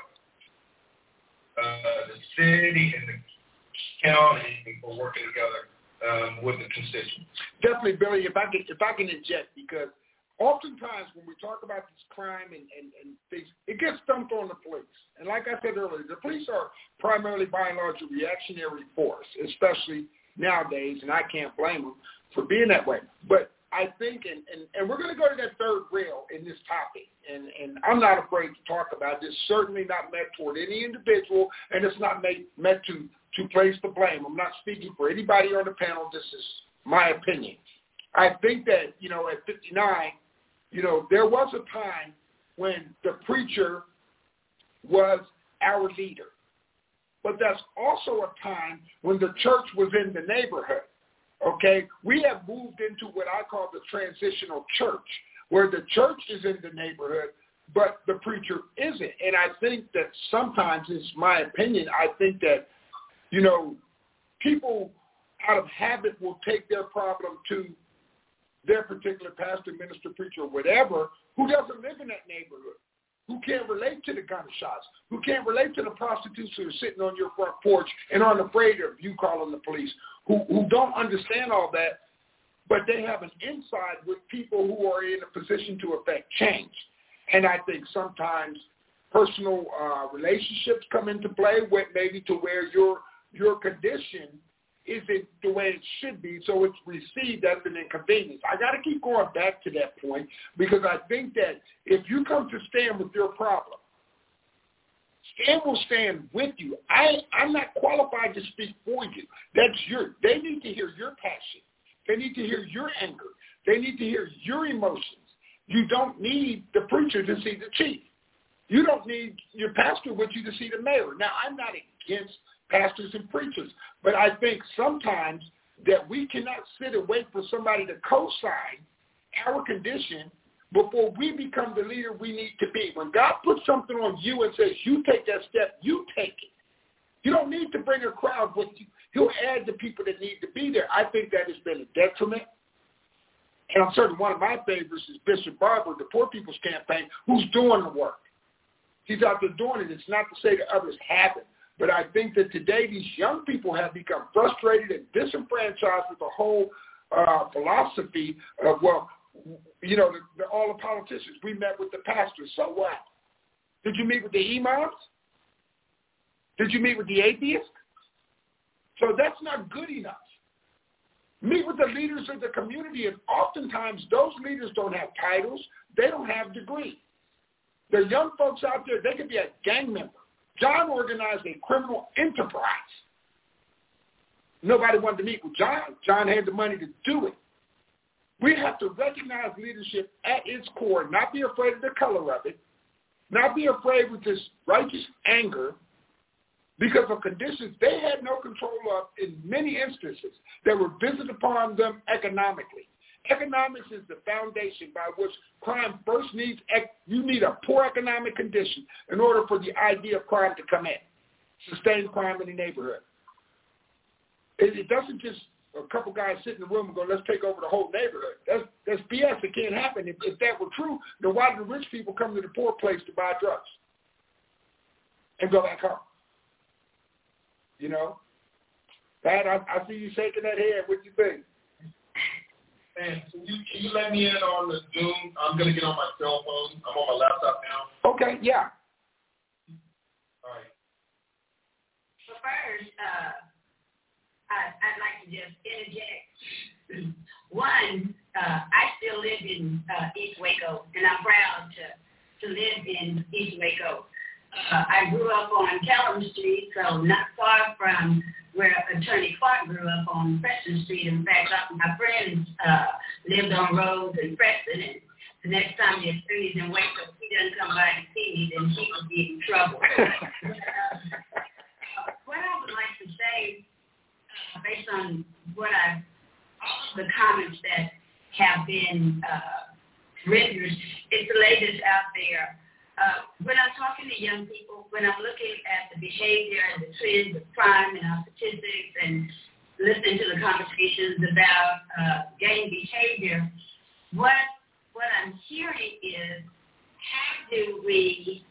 uh, the city and the county for working together um, with the constituents. Definitely, Billy, if I can, if I can inject, because oftentimes when we talk about this crime and, and, and things, it gets dumped on the police. And like I said earlier, the police are primarily, by and large, a reactionary force, especially nowadays, and I can't blame them for being that way. But I think, and, and, and we're going to go to that third rail in this topic, and, and I'm not afraid to talk about this, certainly not meant toward any individual, and it's not made, meant to, to place the blame. I'm not speaking for anybody on the panel. This is my opinion. I think that, you know, at fifty-nine, you know, there was a time when the preacher was our leader. But that's also a time when the church was in the neighborhood. Okay, we have moved into what I call the transitional church, where the church is in the neighborhood, but the preacher isn't. And I think that sometimes, it's my opinion, I think that, you know, people out of habit will take their problem to their particular pastor, minister, preacher, whatever, who doesn't live in that neighborhood, who can't relate to the gunshots, who can't relate to the prostitutes who are sitting on your front porch and aren't afraid of you calling the police, who, who don't understand all that, but they have an inside with people who are in a position to affect change. And I think sometimes personal uh, relationships come into play, with maybe to where your your condition isn't the way it should be, so it's received as an inconvenience. I got to keep going back to that point, because I think that if you come to Stan with your problem, Stan will stand with you. I, I'm not qualified to speak for you. That's your, they need to hear your passion. They need to hear your anger. They need to hear your emotions. You don't need the preacher to see the chief. You don't need your pastor with you to see the mayor. Now, I'm not against pastors and preachers, but I think sometimes that we cannot sit and wait for somebody to co-sign our condition before we become the leader we need to be. When God puts something on you and says, you take that step, you take it. You don't need to bring a crowd with you. He'll add the people that need to be there. I think that has been a detriment. And I'm certain one of my favorites is Bishop Barber, the Poor People's Campaign, who's doing the work. He's out there doing it. It's not to say that others haven't. But I think that today these young people have become frustrated and disenfranchised with the whole uh, philosophy of, well, you know, the, the, all the politicians. We met with the pastors. So what? Did you meet with the imams? Did you meet with the atheists? So that's not good enough. Meet with the leaders of the community, and oftentimes those leaders don't have titles. They don't have degrees. The young folks out there, they could be a gang member. John organized a criminal enterprise. Nobody wanted to meet with John. John had the money to do it. We have to recognize leadership at its core, not be afraid of the color of it, not be afraid with this righteous anger, because of conditions they had no control of in many instances that were visited upon them economically. Economics is the foundation by which crime first needs, you need a poor economic condition in order for the idea of crime to come in, sustain crime in the neighborhood. It, it doesn't just a couple guys sit in the room and go, let's take over the whole neighborhood. That's, that's B S. It can't happen. If, if that were true, then why do the rich people come to the poor place to buy drugs and go back home? You know? Pat, I, I see you shaking that head. What do you think? Man, can you, can you let me in on the Zoom? I'm going to get on my cell phone. I'm on my laptop now. Okay, yeah. All right. So first, uh, I, I'd like to just interject. One, uh, I still live in uh, East Waco, and I'm proud to, to live in East Waco. Uh, I grew up on Callum Street, so not far from where Attorney Clark grew up on Preston Street. In fact, my friends uh, lived on Rose and Preston, and the next time the attorney's in Waco, if he doesn't come by to see me, then he will be in trouble. uh, what I would like to say, uh, based on what I've, all of the comments that have been uh, rendered, it's the latest out there. Uh, when I'm talking to young people, when I'm looking at the behavior and the trends of crime and our statistics and listening to the conversations about uh, gang behavior, what what I'm hearing is how do we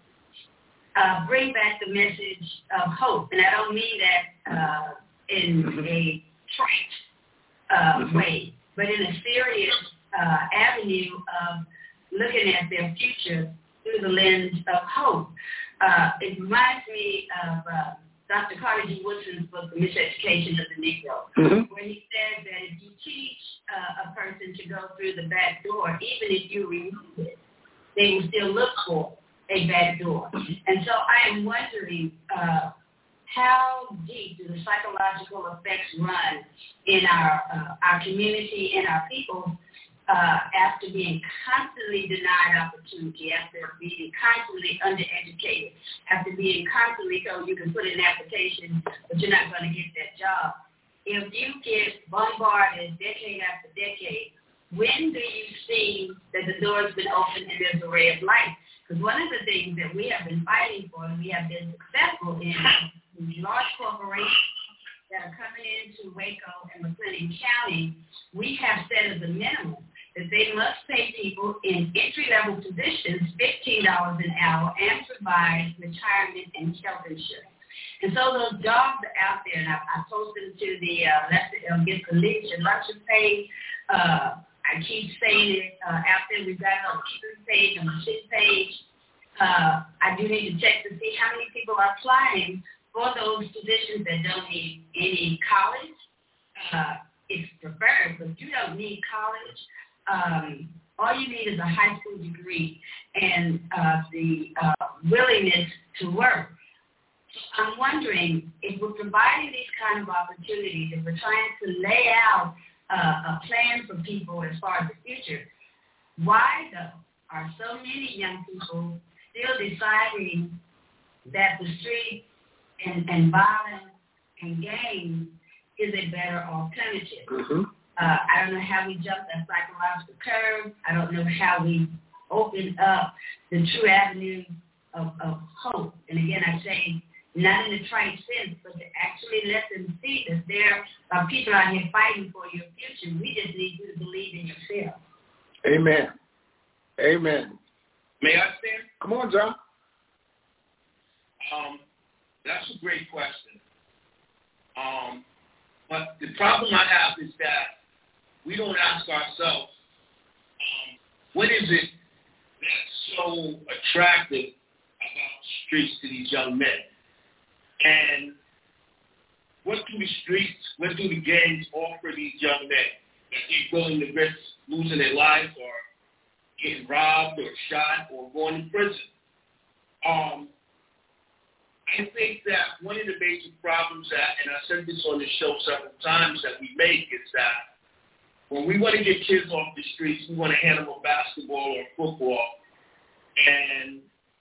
uh, bring back the message of hope? And I don't mean that uh, in a trite uh, way, but in a serious uh, avenue of looking at their future through the lens of hope. Uh, it reminds me of uh, Doctor Carter G. Woodson's book, The Miseducation of the Negro, mm-hmm. where he said that if you teach uh, a person to go through the back door, even if you remove it, they will still look for a back door. And so I am wondering uh, how deep do the psychological effects run in our, uh, our community and our people Uh, after being constantly denied opportunity, after being constantly undereducated, after being constantly told you can put in an application, but you're not going to get that job. If you get bombarded decade after decade, when do you see that the door's been opened and there's a ray of light? Because one of the things that we have been fighting for and we have been successful in is large corporations that are coming into Waco and McLennan County, we have set as a minimum that they must pay people in entry-level positions fifteen dollars an hour and provide retirement and health insurance. And so those jobs are out there, and I, I posted to the uh, Let's uh, Get the Leadership Luncheon page. Uh, I keep saying it uh, out there. We've got it on the Keepers page, on the Shit page. Uh, I do need to check to see how many people are applying for those positions that don't need any college. Uh, it's preferred, but you don't need college. Um, all you need is a high school degree and uh, the uh, willingness to work. I'm wondering if we're providing these kind of opportunities, if we're trying to lay out uh, a plan for people as far as the future, why, though, are so many young people still deciding that the street and, and violence and gangs is a better alternative? Mm-hmm. Uh, I don't know how we jump that psychological curve. I don't know how we open up the true avenue of, of hope. And again, I say not in a trite sense, but to actually let them see that there are people out here fighting for your future. We just need you to believe in yourself. Amen. Amen. May I stand? Come on, John. Um, that's a great question. Um, but the problem I have is that we don't ask ourselves, um, what is it that's so attractive about streets to these young men? And what do the streets, what do the gangs offer these young men that they're willing to risk losing their lives or getting robbed or shot or going to prison? Um, I think that one of the major problems that, and I said this on the show several times, that we make is that when we want to get kids off the streets, we want to hand them a basketball or football, and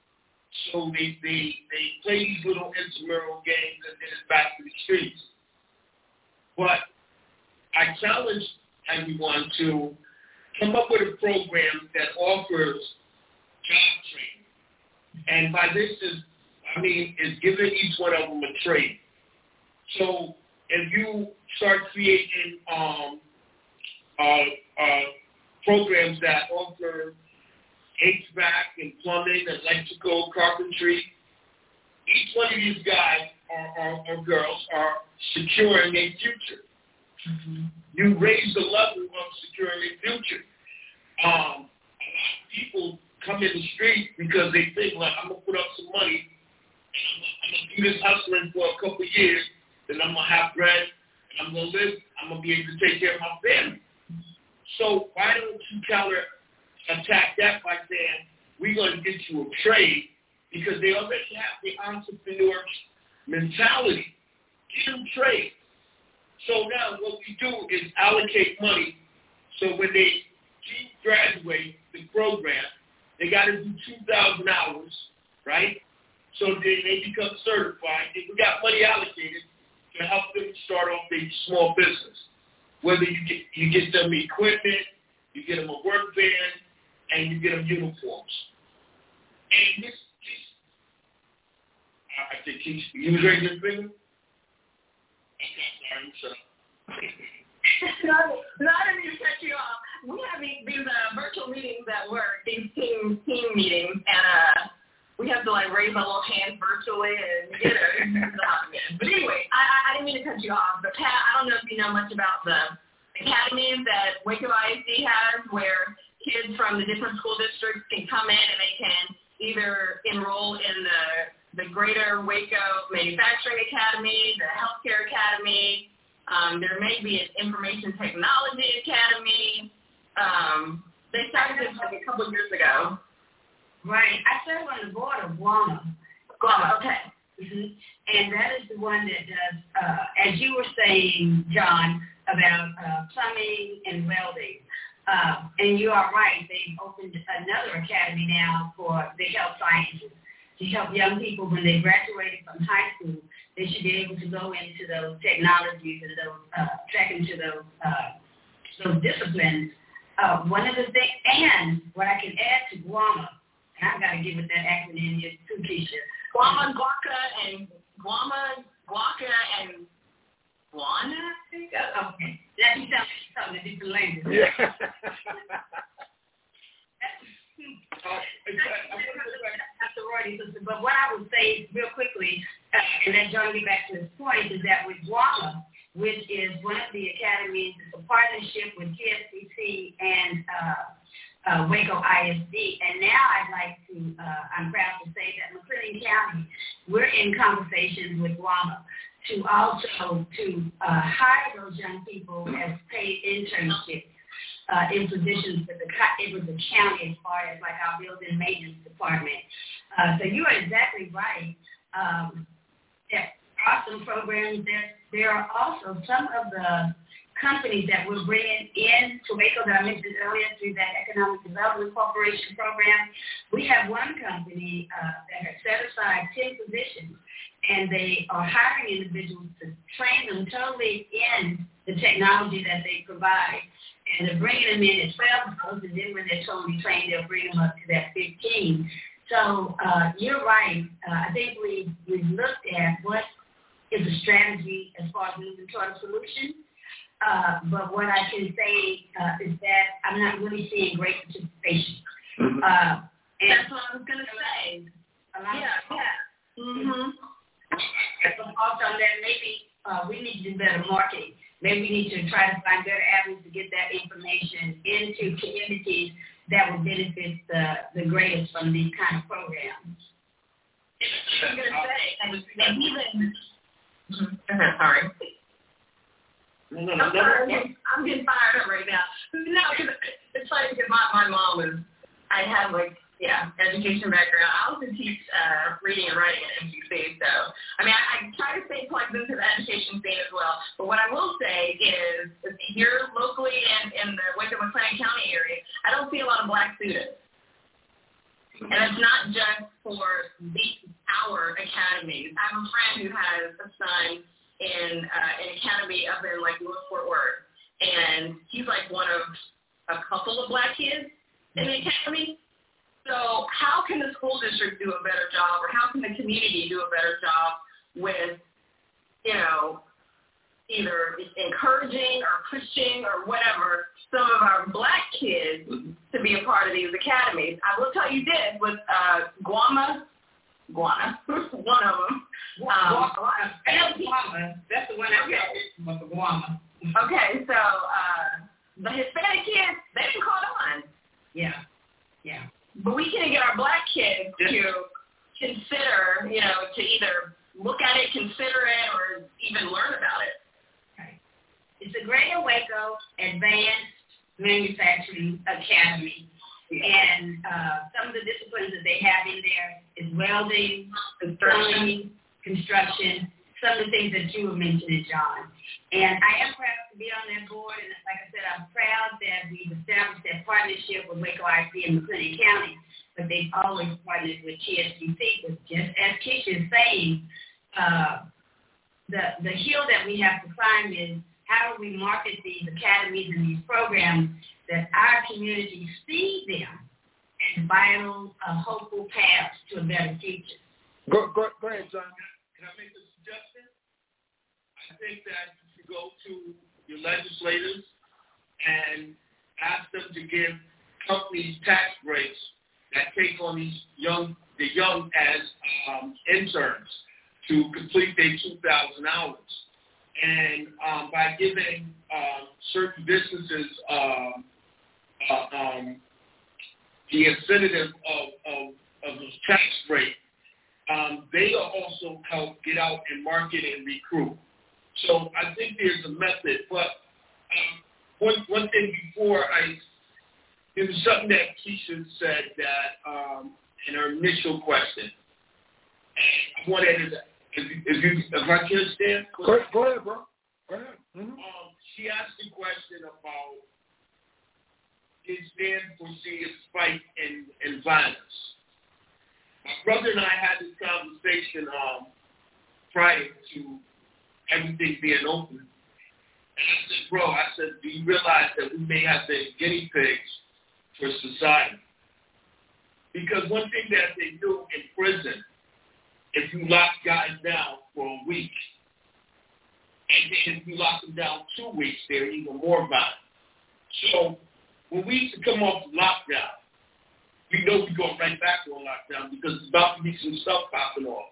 So they, they, they play these little intramural games and then it's back to the streets. But I challenge everyone to come up with a program that offers job training. And by this is, I mean, is giving each one of them a trade. So if you start creating um, uh, uh, programs that offer H V A C and plumbing, electrical, carpentry, each one of these guys or, or, or girls are securing a future. Mm-hmm. You raise the level of securing a future. Um, a lot of people come in the street because they think, like, I'm going to put up some money, and I'm, I'm going to do this hustling for a couple of years, then I'm going to have bread, and I'm going to live, I'm going to be able to take care of my family. So why don't you counter attack that by saying, we're going to get you a trade, because they already have the entrepreneur mentality. Get them trade. So now what we do is allocate money. So when they do graduate the program, they got to do two thousand hours, right? So they, they become certified. And we got money allocated to help them start off a small business. Whether you get, you get them equipment, you get them a work van, and you get them uniforms. And this, this I think he, he was raising his finger? Okay, sorry, I'm sorry. no, no, I didn't mean to cut you off. We have these, these uh, virtual meetings at work, these team team meetings, and uh, we have to like raise our little hands virtually and you know. But anyway, I, I didn't mean to cut you off. But Pat, I don't know if you know much about the academies that Waco I S D has, where kids from the different school districts can come in and they can either enroll in the the Greater Waco Manufacturing Academy, the Healthcare Academy. Um, there may be an Information Technology Academy. Um, they started this like a couple of years ago. Right. I serve on the board of Guama. Guama, okay. Mm-hmm. And that is the one that does, uh, as you were saying, John, about uh, plumbing and welding. Uh, and you are right. They've opened another academy now for the health sciences to help young people when they graduated from high school. They should be able to go into those technologies and those uh, track into those uh, those disciplines. Uh, one of the things, and what I can add to Guama, and I've got to give it that acronym here too, Keisha. Guama, Guaca, and Guama, Guaca, and Guana. Uh, okay, that sounds like something in different language. Yeah. But what I would say real quickly, uh, and then John get back to his point, is that with Guama, which is one of the academies, it's a partnership with T S C C and uh, uh, Waco I S D. And now I'd like to, uh, I'm proud to say that McLennan County, we're in conversations with Guama to also to uh, hire those young people as paid internships. Uh, in positions with the, it was the county as far as like our building maintenance department. Uh, so you are exactly right. Um, there are some programs. There, there are also some of the companies that we're bringing in to Waco that I mentioned earlier through that Economic Development Corporation program. We have one company uh, that has set aside ten positions, and they are hiring individuals to train them totally in the technology that they provide. And they're bringing them in at twelve months, and then when they're totally trained, they'll bring them up to that fifteen. So uh, you're right. Uh, I think we, we've looked at what is a strategy as far as moving toward a solution. Uh, but what I can say uh, is that I'm not really seeing great participation. Mm-hmm. Uh, and That's what I was going to say. A lot yeah, of yeah. Mm-hmm. But also that maybe uh, we need to do better marketing. Maybe we need to try to find better avenues to get that information into communities that would benefit the, the greatest from these kind of programs. I was going to say, and even, mm-hmm. sorry. No, no, no, I'm, sorry, I'm, getting, I'm getting fired up right now. No, cause it's funny because my, my mom was, I had like, yeah, education background. I also teach uh, reading and writing at M C C, so I mean, I, I try to stay plugged into the education scene as well. But what I will say is, here locally and in the Waco McLennan County area, I don't see a lot of black students. And it's not just for the, our academies. I have a friend who has a son in uh, an academy up in, like, North Fort Worth, and he's, like, one of a couple of black kids in the academy. So how can the school district do a better job, or how can the community do a better job with, you know, either encouraging or pushing or whatever some of our black kids to be a part of these academies? I will tell you this, with uh, Guama, Guana, one of them. Um, Guama, that's the one I got with Guama. Okay, so uh, the Hispanic kids, they didn't caught on. Yeah, yeah. But we can get our black kids to consider, you know, to either look at it, consider it, or even learn about it. Right. It's a Greater Waco Advanced Manufacturing Academy. And uh, some of the disciplines that they have in there is welding, construction, construction, some of the things that you were mentioning, John. And I am proud to be on that board, and like I said, I'm proud that we've established that partnership with Waco I C and McLennan County, but they've always partnered with T S U C. But just as Keisha is saying, uh, the, the hill that we have to climb is how do we market these academies and these programs that our community see them as vital, uh, hopeful paths to a better future. Go, go, go ahead, John. Can I make a suggestion? I think that you should go to your legislators and ask them to give companies tax breaks that take on these young, the young as um, interns to complete their two thousand hours. And um, by giving um, certain businesses um, uh, um, the incentive of, of, of those tax breaks, um, they will also help get out and market and recruit. So I think there's a method. But um, one, one thing before I, it was something that Keisha said that um, in her initial question. I wanted to, if, if, you, if I can understand. Go, go ahead, bro. Go ahead. Mm-hmm. Um, she asked a question about his stand for seeing a spike in, in violence. My brother and I had this conversation um, prior to everything being open. And I said, bro, I said, do you realize that we may have been guinea pigs for society? Because one thing that they do in prison, if you lock guys down for a week, and then if you lock them down two weeks, they're even more violent. So when we used to come off the lockdown, we know we're going right back on lockdown because there's about to be some stuff popping off.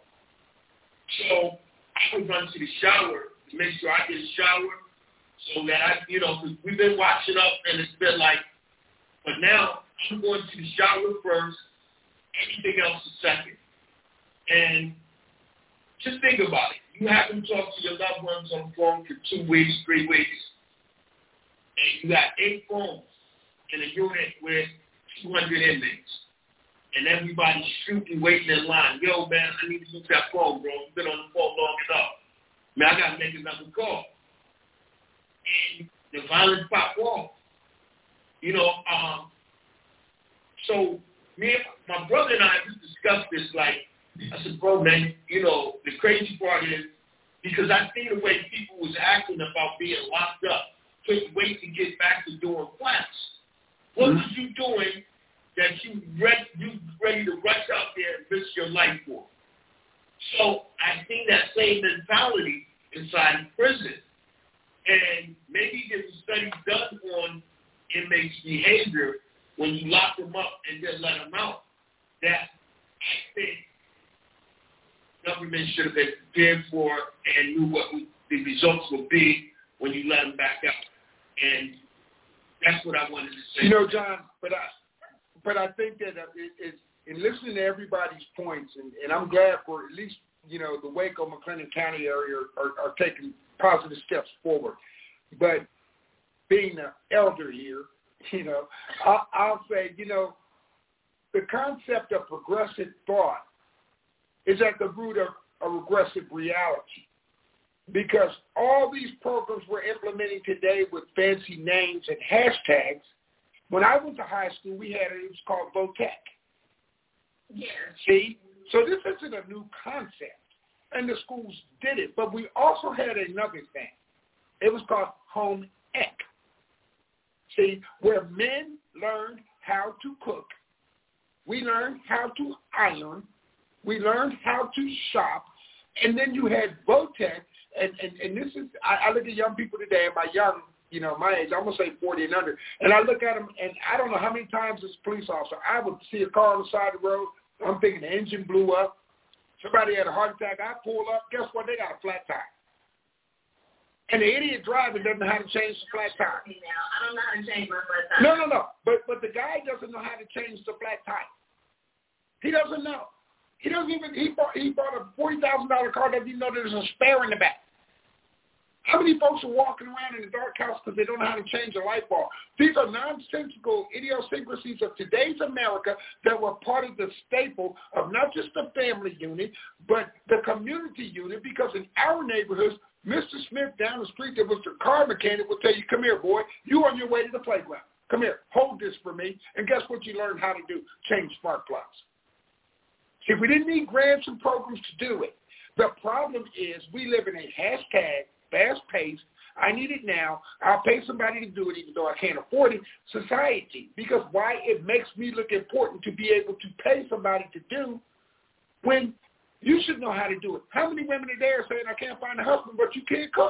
So I would run to the shower to make sure I get a shower so that I, you know, because we've been watching up and it's been like, but now I'm going to the shower first, everything else is second. And just think about it. You haven't talked to your loved ones on the phone for two weeks, three weeks, and you got eight phones in a unit with two hundred inmates, and everybody's shooting, waiting in line. Yo, man, I need to use that phone, bro. You've been on the phone long enough. Man, I got to make another call. And the violence pop off. You know, um, so me and my brother and I just discussed this, like, I said, bro, man, you know, the crazy part is, because I see the way people was acting about being locked up, couldn't wait to get back to doing class. What was you doing that you ready, you ready to rush out there and risk your life for? So I see that same mentality inside of prison. And maybe there's a study done on inmates' behavior when you lock them up and then let them out. That I think government should have been prepared for and knew what the results would be when you let them back out. And that's what I wanted to say. You know, John, but I, but I think that it, it's, in listening to everybody's points, and, and I'm glad for at least, you know, the Waco, McLennan County area are, are, are taking positive steps forward. But being an elder here, you know, I'll, I'll say, you know, the concept of progressive thought is at the root of a regressive reality. Because all these programs we're implementing today with fancy names and hashtags, when I went to high school, we had it, it was called VOTEC. Yes. See? So this isn't a new concept, and the schools did it. But we also had another thing. It was called home ec. See, where men learned how to cook. We learned how to iron. We learned how to shop. And then you had VOTEC, and, and, and this is, I, I look at young people today, and my young, you know, my age, I'm going to say forty and under, and I look at them, and I don't know how many times as a police officer, I would see a car on the side of the road, I'm thinking the engine blew up, somebody had a heart attack, I pull up, guess what, they got a flat tire. And the idiot driving doesn't know how to change the flat tire. Now, I don't know how to change my flat tire. No, no, no, but, but the guy doesn't know how to change the flat tire. He doesn't know. He doesn't even, he bought, he bought a forty thousand dollars car, doesn't even know there's a spare in the back. How many folks are walking around in the dark house because they don't know how to change a light bulb? These are nonsensical idiosyncrasies of today's America that were part of the staple of not just the family unit, but the community unit, because in our neighborhoods, Mister Smith down the street that was the car mechanic would tell you, come here, boy, you on your way to the playground. Come here, hold this for me. And guess what you learned how to do? Change spark plugs. See, we didn't need grants and programs to do it. The problem is we live in a hashtag, fast-paced, I need it now, I'll pay somebody to do it even though I can't afford it, society. Because why? It makes me look important to be able to pay somebody to do when you should know how to do it. How many women are there saying, I can't find a husband, but you can't cook?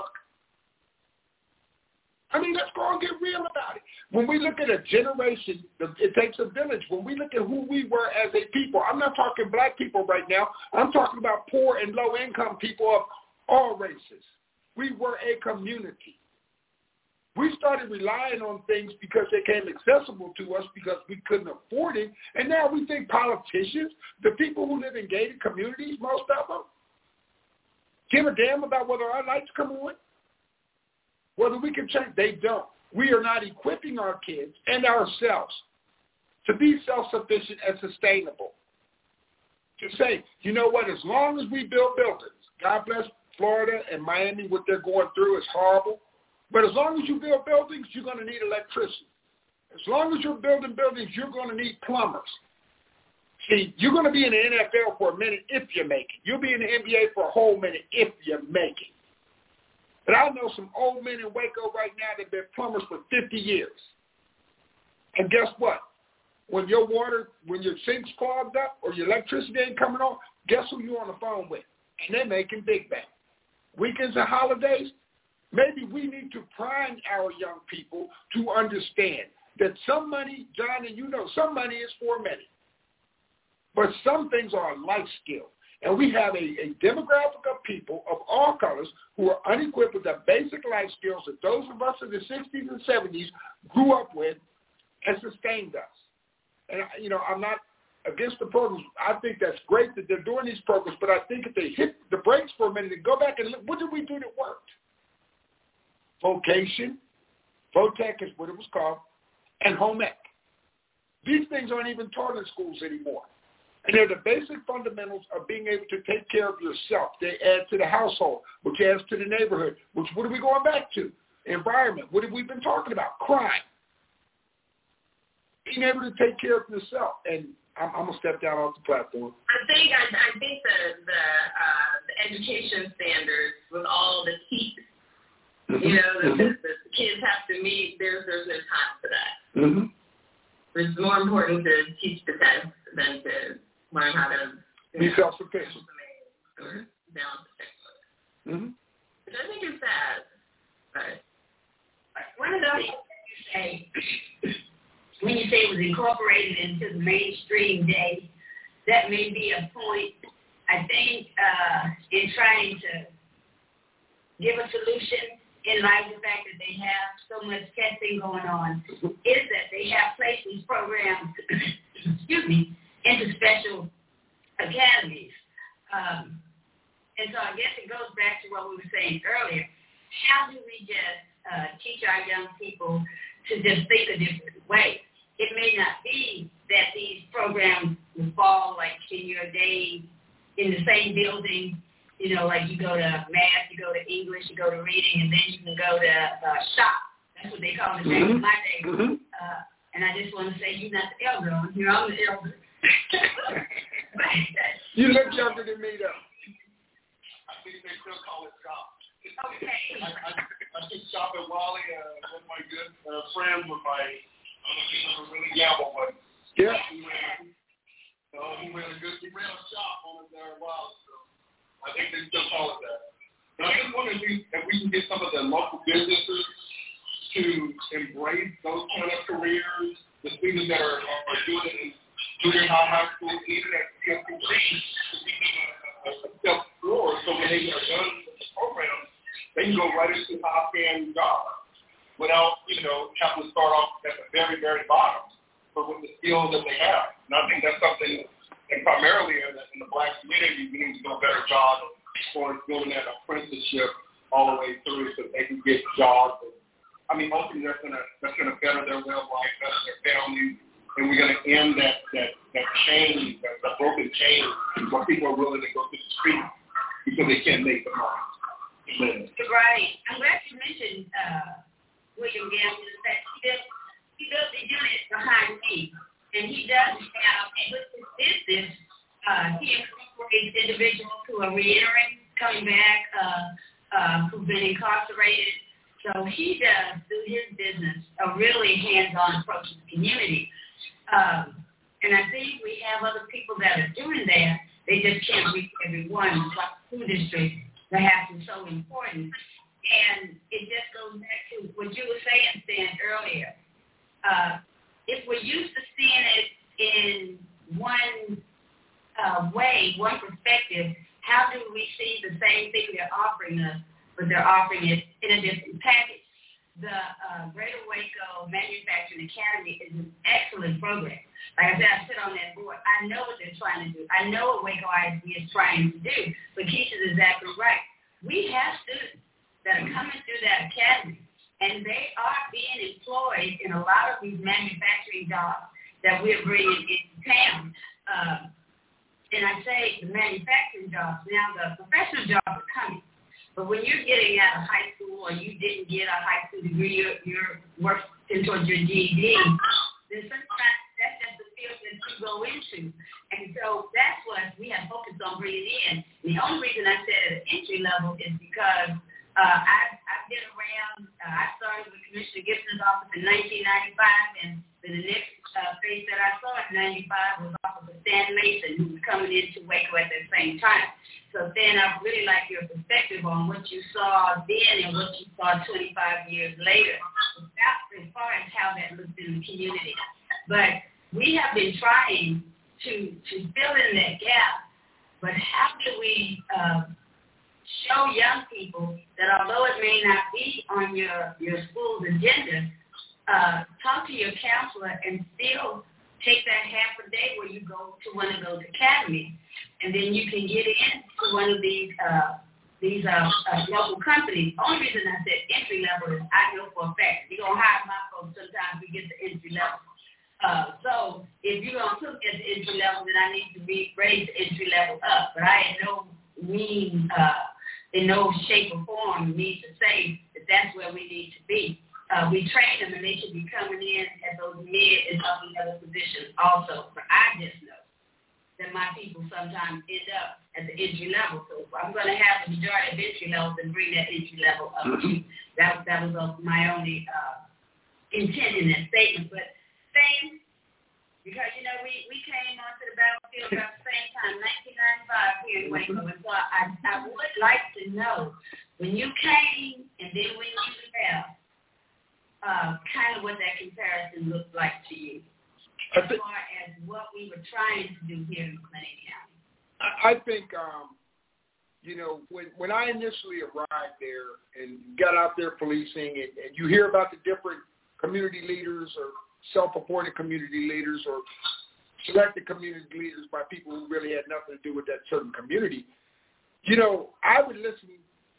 I mean, let's go and get real about it. When we look at a generation, it takes a village. When we look at who we were as a people, I'm not talking black people right now. I'm talking about poor and low-income people of all races. We were a community. We started relying on things because they came accessible to us because we couldn't afford it. And now we think politicians, the people who live in gated communities, most of them, give a damn about whether our lights come on, whether we can change. They don't. We are not equipping our kids and ourselves to be self-sufficient and sustainable. To say, you know what, as long as we build buildings, God bless Florida and Miami, what they're going through is horrible. But as long as you build buildings, you're going to need electricity. As long as you're building buildings, you're going to need plumbers. See, you're going to be in the N F L for a minute if you make it. You'll be in the N B A for a whole minute if you make it. But I know some old men in Waco right now that have been plumbers for fifty years. And guess what? When your water, when your sink's clogged up or your electricity ain't coming on, guess who you're on the phone with? And they're making big bang. Weekends and holidays, maybe we need to prime our young people to understand that some money, John, and you know, some money is for many. But some things are a life skill. And we have a, a demographic of people of all colors who are unequipped with the basic life skills that those of us in the sixties and seventies grew up with and sustained us. And, you know, I'm not against the programs. I think that's great that they're doing these programs, but I think if they hit the brakes for a minute and go back and look, what did we do that worked? Vocation, VOTEC is what it was called, and home ec. These things aren't even taught in schools anymore. And they're the basic fundamentals of being able to take care of yourself. They add to the household, which adds to the neighborhood, which what are we going back to? Environment. What have we been talking about? Crime. Being able to take care of yourself. And I'm, I'm going to step down off the platform. I think I, I think the the, uh, the education standards with all the teeth, mm-hmm. you know, the, mm-hmm. the, the kids have to meet, there's, there's no time for that. Mm-hmm. It's more important to teach the test than to learn how to be self-sufficient. Or balance the textbook. Mm-hmm. Which I think is sad. But one of those you say, when you say it was incorporated into the mainstream day, that may be a point, I think, uh, in trying to give a solution in light of the fact that they have so much testing going on, is that they have placed these programs, excuse me, into special academies. Um, and so I guess it goes back to what we were saying earlier. How do we just uh, teach our young people to just think a different way? It may not be that these programs will fall like in your day in the same building. You know, like you go to math, you go to English, you go to reading, and then you can go to uh, shop. That's what they call it back in my day. Mm-hmm. Uh, and I just want to say, you're not the elder on here. I'm the elder. You look younger than me, though. I think they still call it shop. Okay. I, I, I took shop at Wally uh, with my good uh, friend with my, I don't know if you ever really gamble, but Yeah. he ran, uh, he ran a good, he ran a shop on it there at Wally, so I think they still call it that. And I just wonder if we, if we can get some of the local businesses to embrace those kind of careers, the students that are, are doing it in junior high, high school, even at C F C, to give them a, a step forward so when they are done with the program, they can go right into high-paying jobs without, you know, having to start off at the very, very bottom, but with the skills that they have. And I think that's something, and primarily in the, in the black community, we need to do a better job of for building that apprenticeship all the way through so they can get jobs. And, I mean, hopefully that's gonna that's gonna better their way of life, better their families, and we're gonna end that that that chain, that, that broken chain, where people are willing to go to the street because they can't make the money. Right. I'm glad you mentioned uh, William Gamble. That he built he built the unit behind me, and he does have with his business. Uh, he incorporates individuals who are reentering, coming back, uh, uh, who've been incarcerated. So he does, through his business, a really hands-on approach to the community. Um, and I think we have other people that are doing that. They just can't reach everyone. Like the school district, perhaps, is so important. And it just goes back to what you were saying, Stan, earlier. Uh, if we're used to seeing it in one Uh, way, one perspective, how do we see the same thing they're offering us, but they're offering it in a different package? The uh, Greater Waco Manufacturing Academy is an excellent program. Like I said, I sit on that board. I know what they're trying to do. I know what Waco I S D is trying to do, but Keisha's exactly right. We have students that are coming through that academy, and they are being employed in a lot of these manufacturing jobs that we're bringing into town. Uh, And I say the manufacturing jobs. Now, the professional jobs are coming. But when you're getting out of high school or you didn't get a high school degree, you're, you're working towards your G E D, then sometimes that's just the field that you go into. And so that's what we have focused on bringing in. And the only reason I said at an entry level is because uh, I, I've been around. Uh, I started with Commissioner Gibson's office in nineteen ninety-five, and the next uh, face that I saw in ninety-five was Officer Stan Mason, who was coming into Waco at the same time. So, Stan, I really like your perspective on what you saw then and what you saw twenty-five years later, as far as how that looked in the community. But we have been trying to, to fill in that gap, but how do we uh, show young people that although it may not be on your, your school's agenda, Uh, talk to your counselor and still take that half a day where you go to one of those academies, and then you can get into one of these uh, these uh, uh, local companies. Only reason I said entry level is I know for a fact you're gonna hire my folks. Sometimes we get to entry level. Uh, so if you're gonna put me at the entry level, then I need to be raise the entry level up. But I in no mean, uh, in no shape or form, need to say that that's where we need to be. Uh, we train them, and they should be coming in at those mid and upper level positions also. But I just know that my people sometimes end up at the entry level. So I'm going to have the majority of entry levels and bring that entry level up. that, that was my only uh, intent in that statement. But same, because, you know, we, we came onto the battlefield about the same time, nineteen ninety-five here in Waco. And so I, I would like to know, when you came and then when you left, Uh, kind of what that comparison looked like to you, as think, far as what we were trying to do here in McLennan County. I think, um, you know, when when I initially arrived there and got out there policing, and, and you hear about the different community leaders or self-appointed community leaders or selected community leaders by people who really had nothing to do with that certain community, you know, I would listen.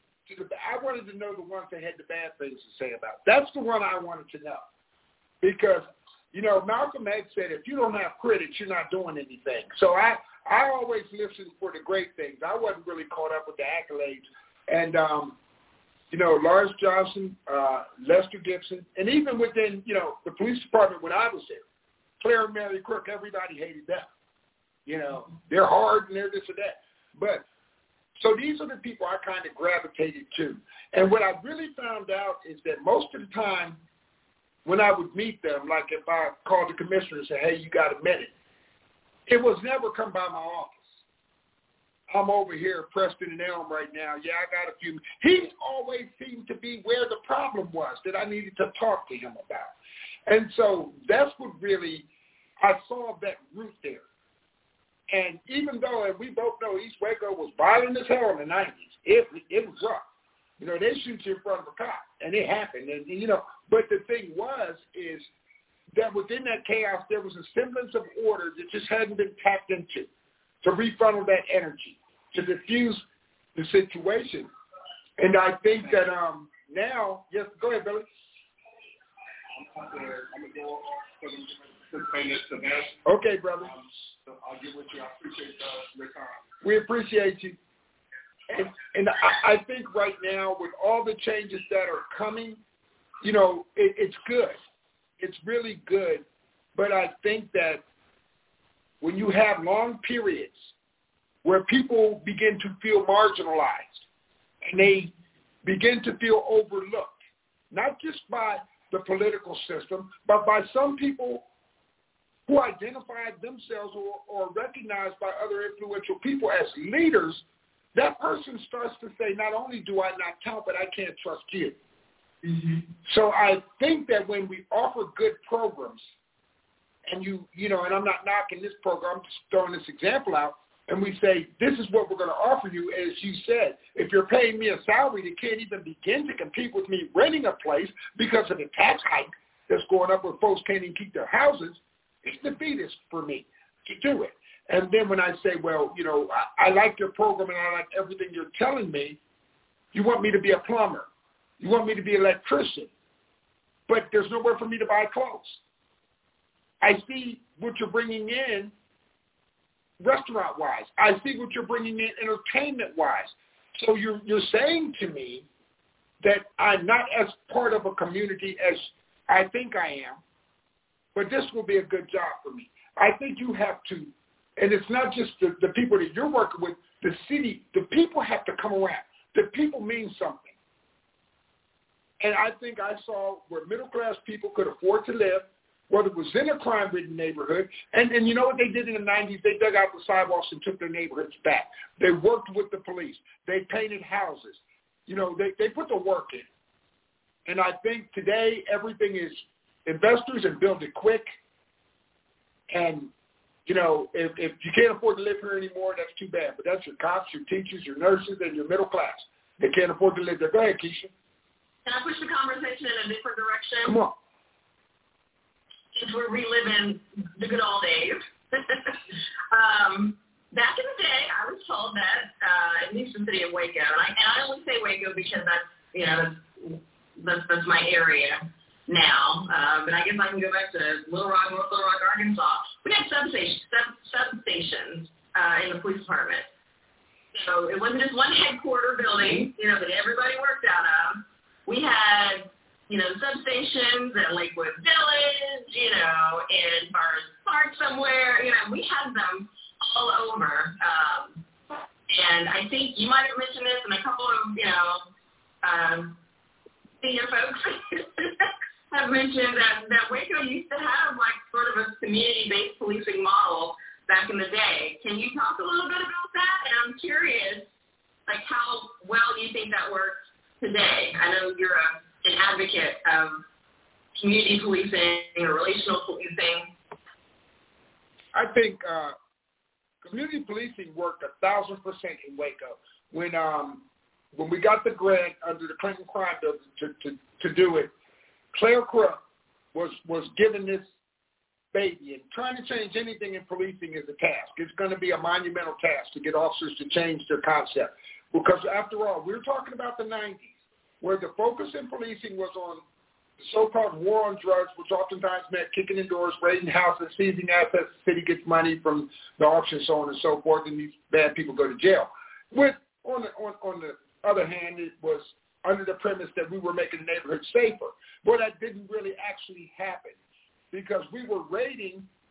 I wanted to know the ones that had the bad things to say about it. That's the one I wanted to know. Because, you know, Malcolm X said, if you don't have critics, you're not doing anything. So I, I always listened for the great things. I wasn't really caught up with the accolades. And, um, you know, Lawrence Johnson, uh, Lester Gibson, and even within, you know, the police department when I was there, Claire and Mary Crook, everybody hated them. You know, they're hard and they're this or that. But so these are the people I kind of gravitated to. And what I really found out is that most of the time when I would meet them, like if I called the commissioner and said, hey, you got a minute, it was never come by my office. I'm over here at Preston and Elm right now. Yeah, I got a few. He always seemed to be where the problem was that I needed to talk to him about. And so that's what really, I saw that root there. And even though, and we both know East Waco was violent as hell in the nineties, it, it was rough. You know, they shoot you in front of a cop, and it happened. And, you know, but the thing was, is that within that chaos, there was a semblance of order that just hadn't been tapped into to refunnel that energy, to diffuse the situation. And I think that um, now, yes, go ahead, Billy. I'm going to go for the event. Okay, brother. Um, so I'll get with you. I appreciate uh, your time. We appreciate you. And, and I, I think right now, with all the changes that are coming, you know, it, it's good. It's really good. But I think that when you have long periods where people begin to feel marginalized and they begin to feel overlooked, not just by the political system, but by some people who identified themselves or, or recognized by other influential people as leaders, that person starts to say, not only do I not count, but I can't trust you. Mm-hmm. So I think that when we offer good programs, and you, you know, and I'm not knocking this program, I'm just throwing this example out, and we say, this is what we're going to offer you, as you said, if you're paying me a salary that can't even begin to compete with me renting a place because of the tax hike that's going up where folks can't even keep their houses, it's defeatist for me to do it. And then when I say, well, you know, I, I like your program and I like everything you're telling me, you want me to be a plumber. You want me to be an electrician. But there's nowhere for me to buy clothes. I see what you're bringing in restaurant-wise. I see what you're bringing in entertainment-wise. So you're, you're saying to me that I'm not as part of a community as I think I am, but this will be a good job for me. I think you have to, and it's not just the, the people that you're working with, the city, the people have to come around. The people mean something. And I think I saw where middle-class people could afford to live, whether it was in a crime-ridden neighborhood. And, and you know what they did in the nineties? They dug out the sidewalks and took their neighborhoods back. They worked with the police. They painted houses. You know, they, they put the work in. And I think today everything is investors and build it quick. And, you know, if, if you can't afford to live here anymore, that's too bad. But that's your cops, your teachers, your nurses, and your middle class. They can't afford to live there. Go ahead, Keisha. Can I push the conversation in a different direction? Come on. Since we're reliving the good old days. um, back in the day, I was told that, uh, at least the city of Waco, and I, and I only say Waco because that's, you know, that's, that's, that's my area now. Um, but I guess I can go back to Little Rock, North Little Rock, Arkansas. We had substations, sub, substations uh, in the police department. So it wasn't just one headquarter building, you know, that everybody worked out of. We had, you know, substations at Lakewood Village, you know, in Forest Park somewhere. You know, we had them all over. Um, and I think you might have mentioned this, and a couple of, you know, um, senior folks have mentioned that, that Waco used to have, like, sort of a community-based policing model back in the day. Can you talk a little bit about that? And I'm curious, like, how well do you think that works today? I know you're a, an advocate of community policing or relational policing. I think uh, community policing worked a thousand percent in Waco. When um, when we got the grant under the Clinton crime bill to, to, to do it, Claire Crook was, was given this baby, and trying to change anything in policing is a task. It's going to be a monumental task to get officers to change their concept. Because after all, we're talking about the nineties, where the focus in policing was on the so-called war on drugs, which oftentimes meant kicking in doors, raiding houses, seizing assets, the city gets money from the auction, so on and so forth, and these bad people go to jail. With, on the, on, on the other hand, it was under the premise that we were making the neighborhood safer. But that didn't really actually happen, because we were raiding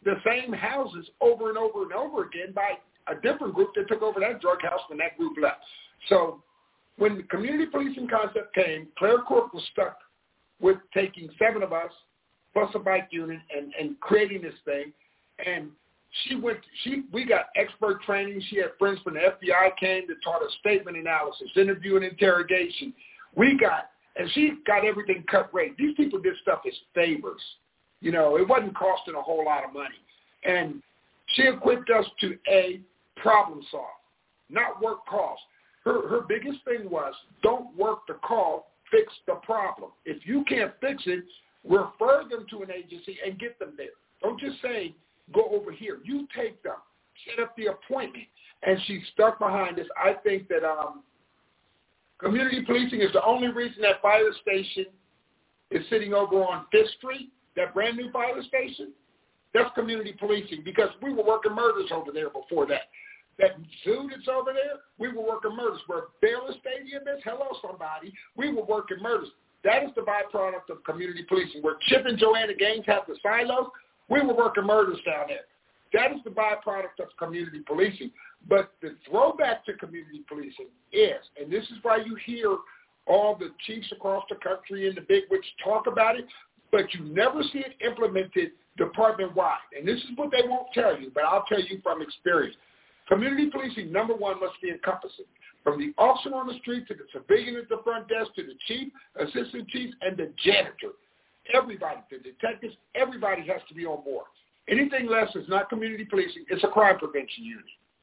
the same houses over and over and over again by a different group that took over that drug house when that group left. So when the community policing concept came, Claire Court was stuck with taking seven of us plus a bike unit and, and creating this thing. And she went, she, we got expert training. She had friends from the F B I came that taught us statement analysis, interview and interrogation. We got, and she got everything cut rate. These people did stuff as favors. You know, it wasn't costing a whole lot of money. And she equipped us to, A, problem solve, not work calls. Her, her biggest thing was don't work the call, fix the problem. If you can't fix it, refer them to an agency and get them there. Don't just say, go over here. You take them. Set up the appointment. And she stuck behind this. I think that um, community policing is the only reason that fire station is sitting over on Fifth Street, that brand new fire station. That's community policing because we were working murders over there before that. That zoo that's over there, we were working murders. Where Baylor Stadium is, hello somebody, we were working murders. That is the byproduct of community policing. Where Chip and Joanna Gaines have the silos, we were working murders down there. That is the byproduct of community policing. But the throwback to community policing is, and this is why you hear all the chiefs across the country and the bigwigs talk about it, but you never see it implemented department-wide. And this is what they won't tell you, but I'll tell you from experience. Community policing, number one, must be encompassing. From the officer on the street to the civilian at the front desk to the chief, assistant chief, and the janitor. Everybody, the detectives, everybody has to be on board. Anything less is not community policing. It's a crime prevention unit.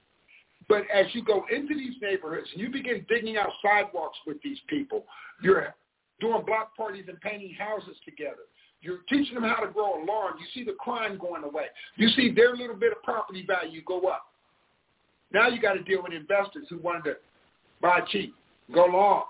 But as you go into these neighborhoods and you begin digging out sidewalks with these people, you're doing block parties and painting houses together. You're teaching them how to grow a lawn. You see the crime going away. You see their little bit of property value go up. Now you got to deal with investors who wanted to buy cheap, go long.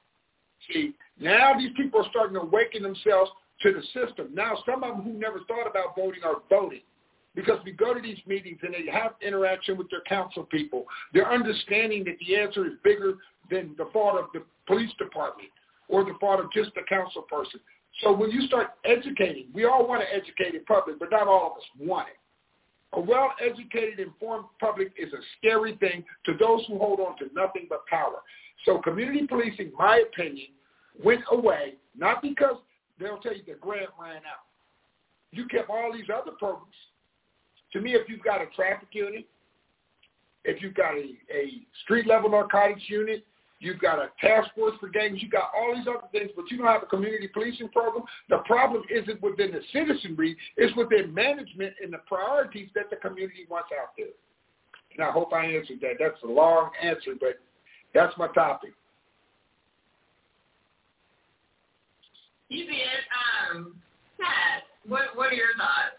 See, now these people are starting to awaken themselves to the system. Now some of them who never thought about voting are voting because we go to these meetings and they have interaction with their council people. They're understanding that the answer is bigger than the fault of the police department or the fault of just the council person. So when you start educating, we all want to educate in public, but not all of us want it. A well-educated, informed public is a scary thing to those who hold on to nothing but power. So community policing, my opinion, went away, not because they'll tell you the grant ran out. You kept all these other programs. To me, if you've got a traffic unit, if you've got a, a street-level narcotics unit, you've got a task force for gangs, you've got all these other things, but you don't have a community policing program. The problem isn't within the citizenry, it's within management and the priorities that the community wants out there. And I hope I answered that. That's a long answer, but that's my topic. You did. Um, Pat, what, what are your thoughts?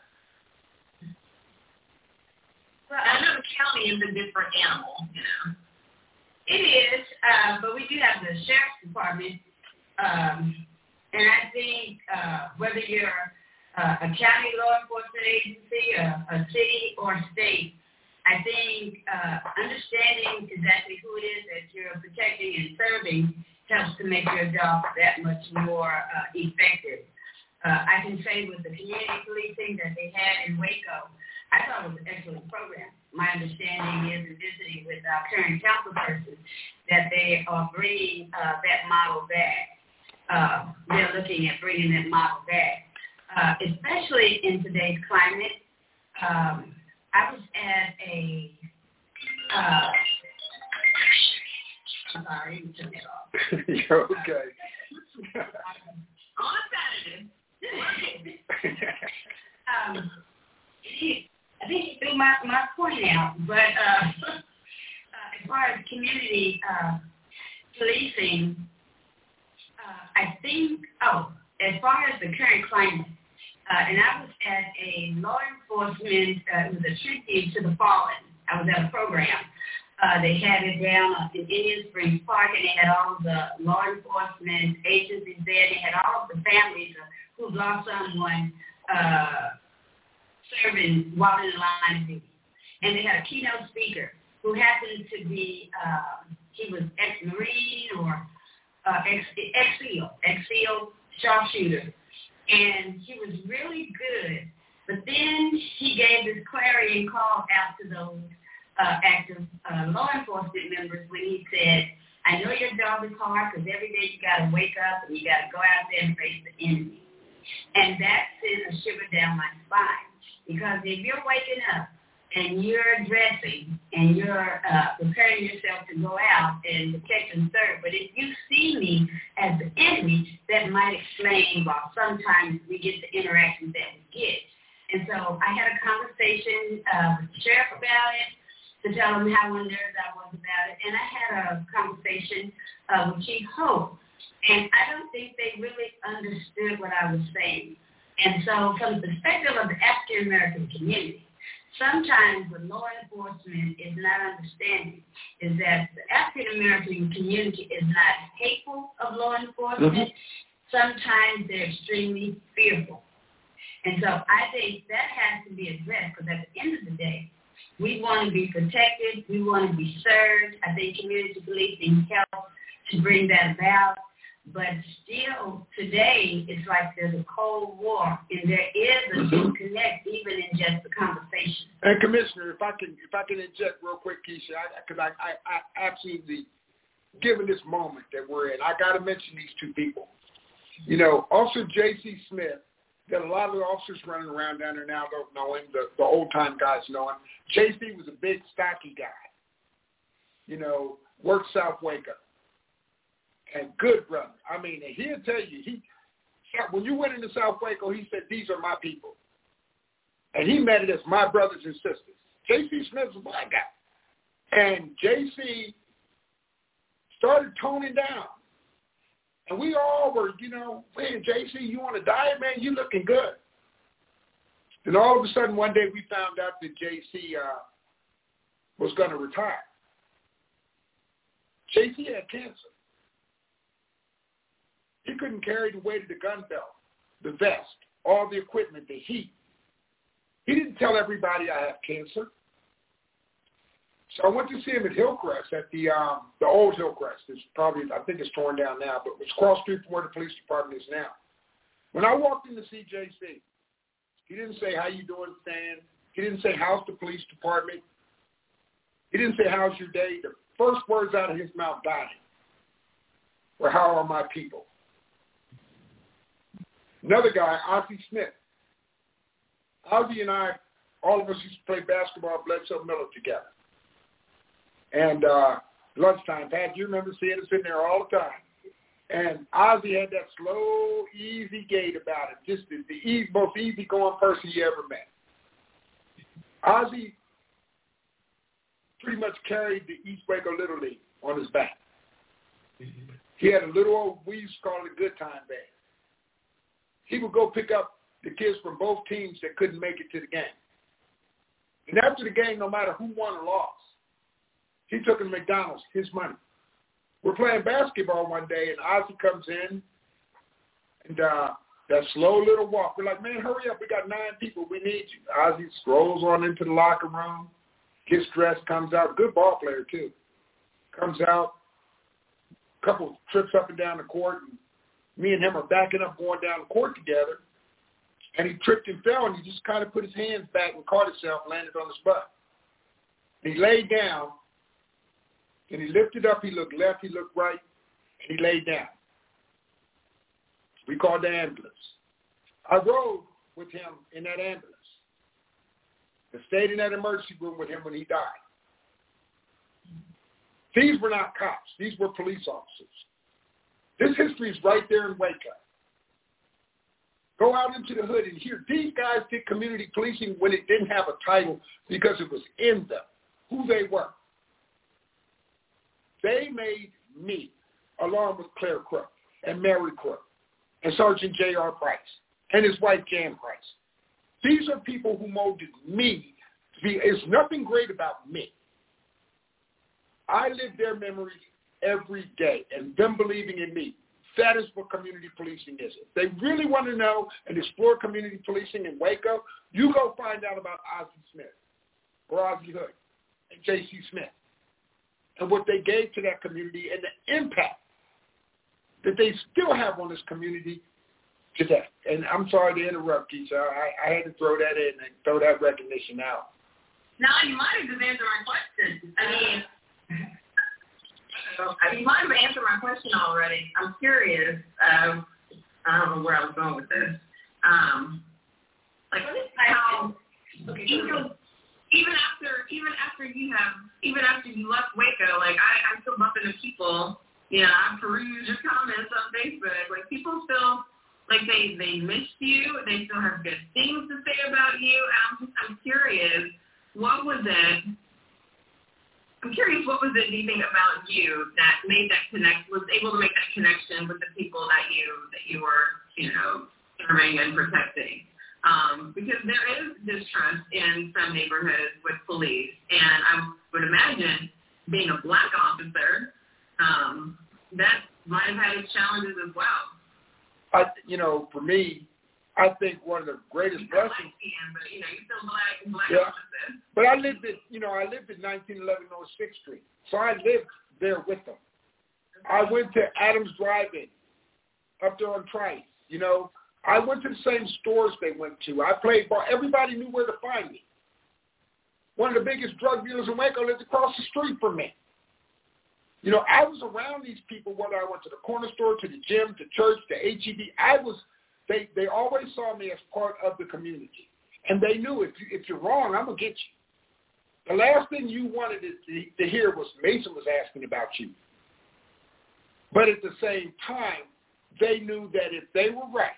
Well, I know the county is a different animal, you know. It is, uh, but we do have the sheriff's department, um, and I think uh, whether you're uh, a county law enforcement agency, a, a city, or state, I think uh, understanding exactly who it is that you're protecting and serving helps to make your job that much more uh, effective. Uh, I can say with the community policing that they had in Waco, I thought it was an excellent program. My understanding is, in visiting with our current council person, that they are bringing uh, that model back. Uh, they're looking at bringing that model back, uh, especially in today's climate. Um, I was at a, uh, I'm sorry, you turn it off. You're okay. On Saturday. um, I think you threw my, my point out, but uh, uh, as far as community uh, policing, uh, I think, oh, as far as the current climate, uh, and I was at a law enforcement, uh, it was a tribute to the fallen. I was at a program. Uh, they had it down uh, in Indian Springs Park, and they had all the law enforcement agencies there. They had all the families uh, who lost someone uh, serving while in the line of duty. And they had a keynote speaker who happened to be, uh, he was ex-Marine or uh, ex, ex-SEAL, ex-SEAL sharpshooter. And he was really good But then he gave this clarion call out to those uh, active uh, law enforcement members when he said, I know your job is hard because every day you got to wake up and you got to go out there and face the enemy. And that sends a shiver down my spine, because if you're waking up and you're dressing and you're uh, preparing yourself to go out and protect and serve, but if you see me as the enemy, that might explain why sometimes we get the interactions that we get. And so I had a conversation uh, with the sheriff about it to tell him how unnerved I was about it, and I had a conversation uh, with Chief Hope, and I don't think they really understood what I was saying. And so from the perspective of the African-American community, sometimes what law enforcement is not understanding is that the African-American community is not hateful of law enforcement. Mm-hmm. Sometimes they're extremely fearful. And so I think that has to be addressed, because at the end of the day, we want to be protected. We want to be served. I think community policing helps to bring that about. But still, today, it's like there's a Cold War, and there is a disconnect even in just the conversation. And Commissioner, if I can, if I can inject real quick, Keisha, because I, I, I, I absolutely, given this moment that we're in, I got to mention these two people. You know, Officer J C Smith, that a lot of the officers running around down there now don't know him. The, the old-time guys know him. J C was a big, stocky guy. You know, worked South Waco. And good brother. I mean, he'll tell you, he when you went into South Waco, he said, these are my people. And he met it as my brothers and sisters. J C Smith's a black guy. And J C started toning down. And we all were, you know, man, J C, you on a diet, man? You looking good. Then all of a sudden, one day we found out that J C uh, was going to retire. J C had cancer. He couldn't carry the weight of the gun belt, the vest, all the equipment, the heat. He didn't tell everybody I have cancer. So I went to see him at Hillcrest, at the um, the old Hillcrest. It's probably, I think it's torn down now, but it's across the street from where the police department is now. When I walked in to see J C, he didn't say, how you doing, Stan? He didn't say, how's the police department? He didn't say, how's your day? The first words out of his mouth dying were, how are my people? Another guy, Ozzie Smith. Ozzie and I, all of us used to play basketball at Bledsoe Miller together. And uh, lunchtime, Pat, you remember seeing us in there all the time. And Ozzie had that slow, easy gait about it, just the, the easy, most easy-going person you ever met. Ozzie pretty much carried the East Waco Little League on his back. He had a little old, we used to call it a good time band. He would go pick up the kids from both teams that couldn't make it to the game. And after the game, no matter who won or lost, he took them to McDonald's, his money. We're playing basketball one day, and Ozzie comes in, and uh, that slow little walk. We're like, man, hurry up. We got nine people. We need you. Ozzie strolls on into the locker room, gets dressed, comes out. Good ball player, too. Comes out, a couple trips up and down the court, and me and him are backing up, going down the court together, and he tripped and fell, and he just kind of put his hands back and caught himself, landed on his butt. And he laid down, and he lifted up. He looked left, he looked right, and he laid down. We called the ambulance. I rode with him in that ambulance and stayed in that emergency room with him when he died. These were not cops. These were police officers. This history is right there in Waco. Go out into the hood and hear. These guys did community policing when it didn't have a title because it was in them, who they were. They made me, along with Claire Crook and Mary Crook and Sergeant J R Price and his wife Jan Price. These are people who molded me to be, there's nothing great about me. I live their memories every day, and them believing in me. That is what community policing is. If they really want to know and explore community policing in Waco, you go find out about Ozzie Smith or Ozzie Hood and J C Smith and what they gave to that community and the impact that they still have on this community today. And I'm sorry to interrupt, Keisha. I, I had to throw that in and throw that recognition out. No, you might have just answered my question. I mean, so, you might have answered my question already. I'm curious. Um, I don't know where I was going with this. Um, like how even, even after even after you have even after you left Waco, like I, I still bump into people. You know, I peruse your comments on Facebook. Like people still like they they miss you. They still have good things to say about you. I'm just I'm curious. What was it? I'm curious. What was it? Do you think about you that made that connect? Was able to make that connection with the people that you that you were, you know, serving and protecting? Um, because there is distrust in some neighborhoods with police, and I would imagine being a black officer, um, that might have had its challenges as well. I, you know, for me, I think one of the greatest blessings. But you know, you're still black, black yeah. officers. But I lived at, you know, I lived at nineteen eleven North sixth Street, so I lived there with them. I went to Adams Drive-In up there on Trice. You know, I went to the same stores they went to. I played ball. Everybody knew where to find me. One of the biggest drug dealers in Waco lived across the street from me. You know, I was around these people whether I went to the corner store, to the gym, to church, to H E B. I was. They they always saw me as part of the community. And they knew if, you, if you're wrong, I'm going to get you. The last thing you wanted to, to hear was Mason was asking about you. But at the same time, they knew that if they were right,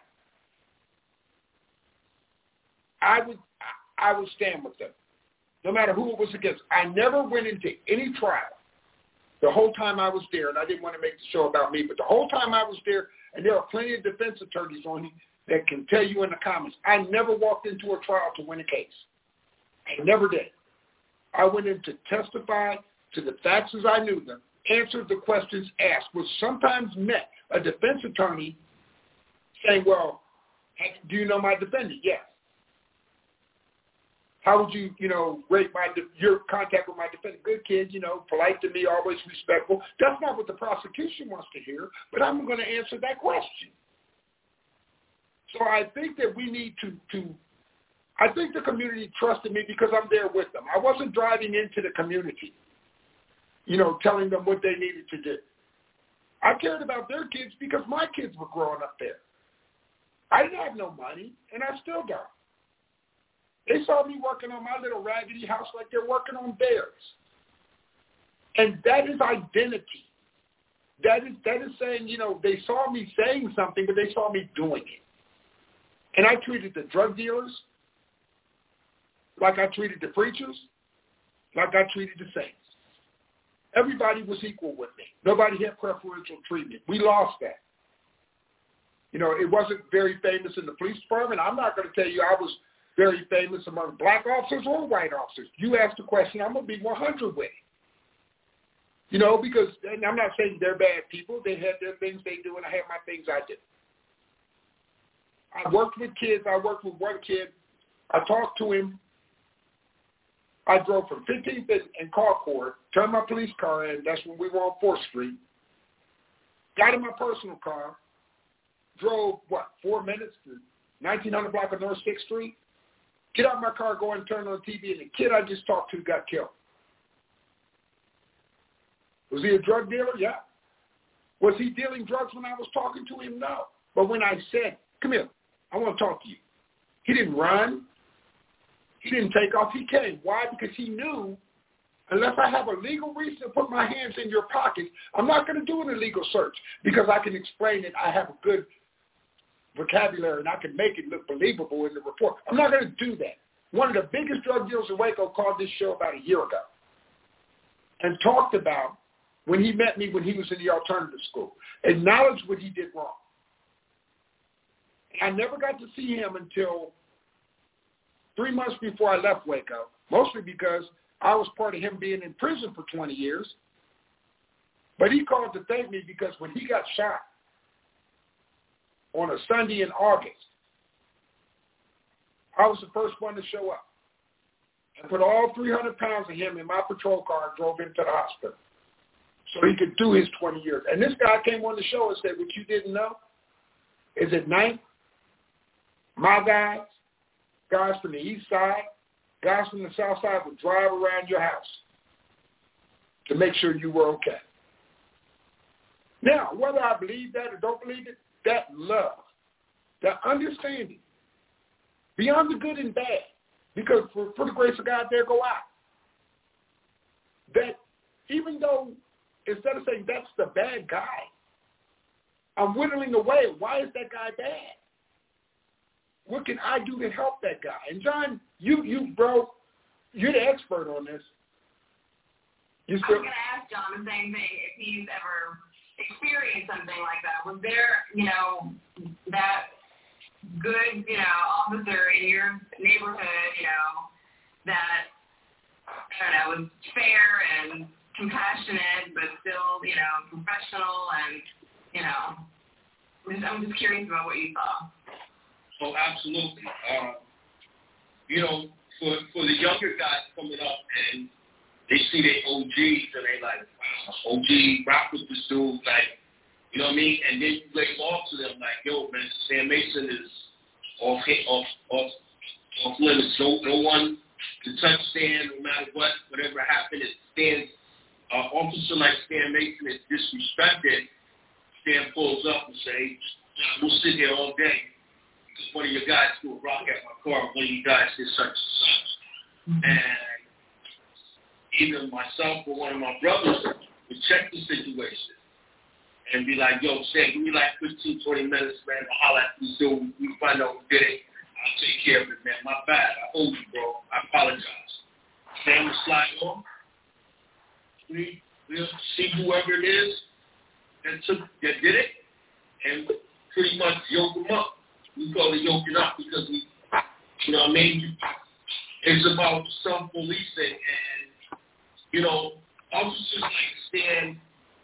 I would I would stand with them, no matter who it was against. I never went into any trial the whole time I was there, and I didn't want to make the show about me, but the whole time I was there, and there are plenty of defense attorneys on here that can tell you in the comments, I never walked into a trial to win a case. I never did. I went in to testify to the facts as I knew them, answered the questions asked, which sometimes meant a defense attorney saying, well, do you know my defendant? Yes. How would you, you know, rate my your contact with my defendant? Good kid, you know, polite to me, always respectful. That's not what the prosecution wants to hear, but I'm going to answer that question. So I think that we need to, to, I think the community trusted me because I'm there with them. I wasn't driving into the community, you know, telling them what they needed to do. I cared about their kids because my kids were growing up there. I didn't have no money, and I still don't. They saw me working on my little raggedy house like they're working on theirs. And that is identity. That is that is saying, you know, they saw me saying something, but they saw me doing it. And I treated the drug dealers like I treated the preachers, like I treated the saints. Everybody was equal with me. Nobody had preferential treatment. We lost that. You know, it wasn't very famous in the police department. I'm not going to tell you I was very famous among black officers or white officers. You ask the question, I'm going to be one hundred with it. You know, because, and I'm not saying they're bad people. They have their things they do, and I have my things I do. I worked with kids. I worked with one kid. I talked to him. I drove from fifteenth and Carcourt, turned my police car in. That's when we were on fourth Street. Got in my personal car. Drove, what, four minutes to nineteen hundred block of North sixth Street? Get out of my car, go and turn on T V, and the kid I just talked to got killed. Was he a drug dealer? Yeah. Was he dealing drugs when I was talking to him? No. But when I said, come here, I want to talk to you, he didn't run. He didn't take off. He came. Why? Because he knew unless I have a legal reason to put my hands in your pocket, I'm not going to do an illegal search because I can explain it. I have a good vocabulary, and I can make it look believable in the report. I'm not going to do that. One of the biggest drug dealers in Waco called this show about a year ago and talked about when he met me when he was in the alternative school, acknowledged what he did wrong. I never got to see him until three months before I left Waco, mostly because I was part of him being in prison for twenty years. But he called to thank me because when he got shot on a Sunday in August, I was the first one to show up. I put all three hundred pounds of him in my patrol car and drove him to the hospital so he could do his twenty years. And this guy came on the show and said, what you didn't know is at night my guys, guys from the east side, guys from the south side would drive around your house to make sure you were okay. Now, whether I believe that or don't believe it, that love, that understanding, beyond the good and bad, because for, for the grace of God, there go I. That even though, instead of saying that's the bad guy, I'm whittling away, why is that guy bad? What can I do to help that guy? And John, you, you bro, you're the expert on this. You still- I was going to ask John the same thing, if he's ever experienced something like that. Was there, you know, that good, you know, officer in your neighborhood, you know, that, I don't know, was fair and compassionate, but still, you know, professional and, you know, I'm just curious about what you saw. Oh, absolutely. Uh, you know, for for the younger guys coming up and they see their O Gs and they like, wow, O G, rock with this dude, like, you know what I mean? And then you lay off to them like, yo, man, Stan Mason is off off off off limits. No, no one can touch Stan, no matter what, whatever happened. If Stan, uh, officer like Stan Mason is disrespected, Stan pulls up and say, we'll sit here all day. Because one of your guys threw a rock at my car, one of you guys did such and such. Mm-hmm. And either myself or one of my brothers would check the situation and be like, yo, Stan, give me like fifteen, twenty minutes, man. I'll holler at this dude. We find out who did it. I'll take care of it, man. My bad. I owe you, bro. I apologize. Stan would slide on. We, we'll see whoever it is that, took, that did it and pretty much yoke them up. We call it yoking up because we, you know what I mean? It's about self-policing and, you know, officers like Stan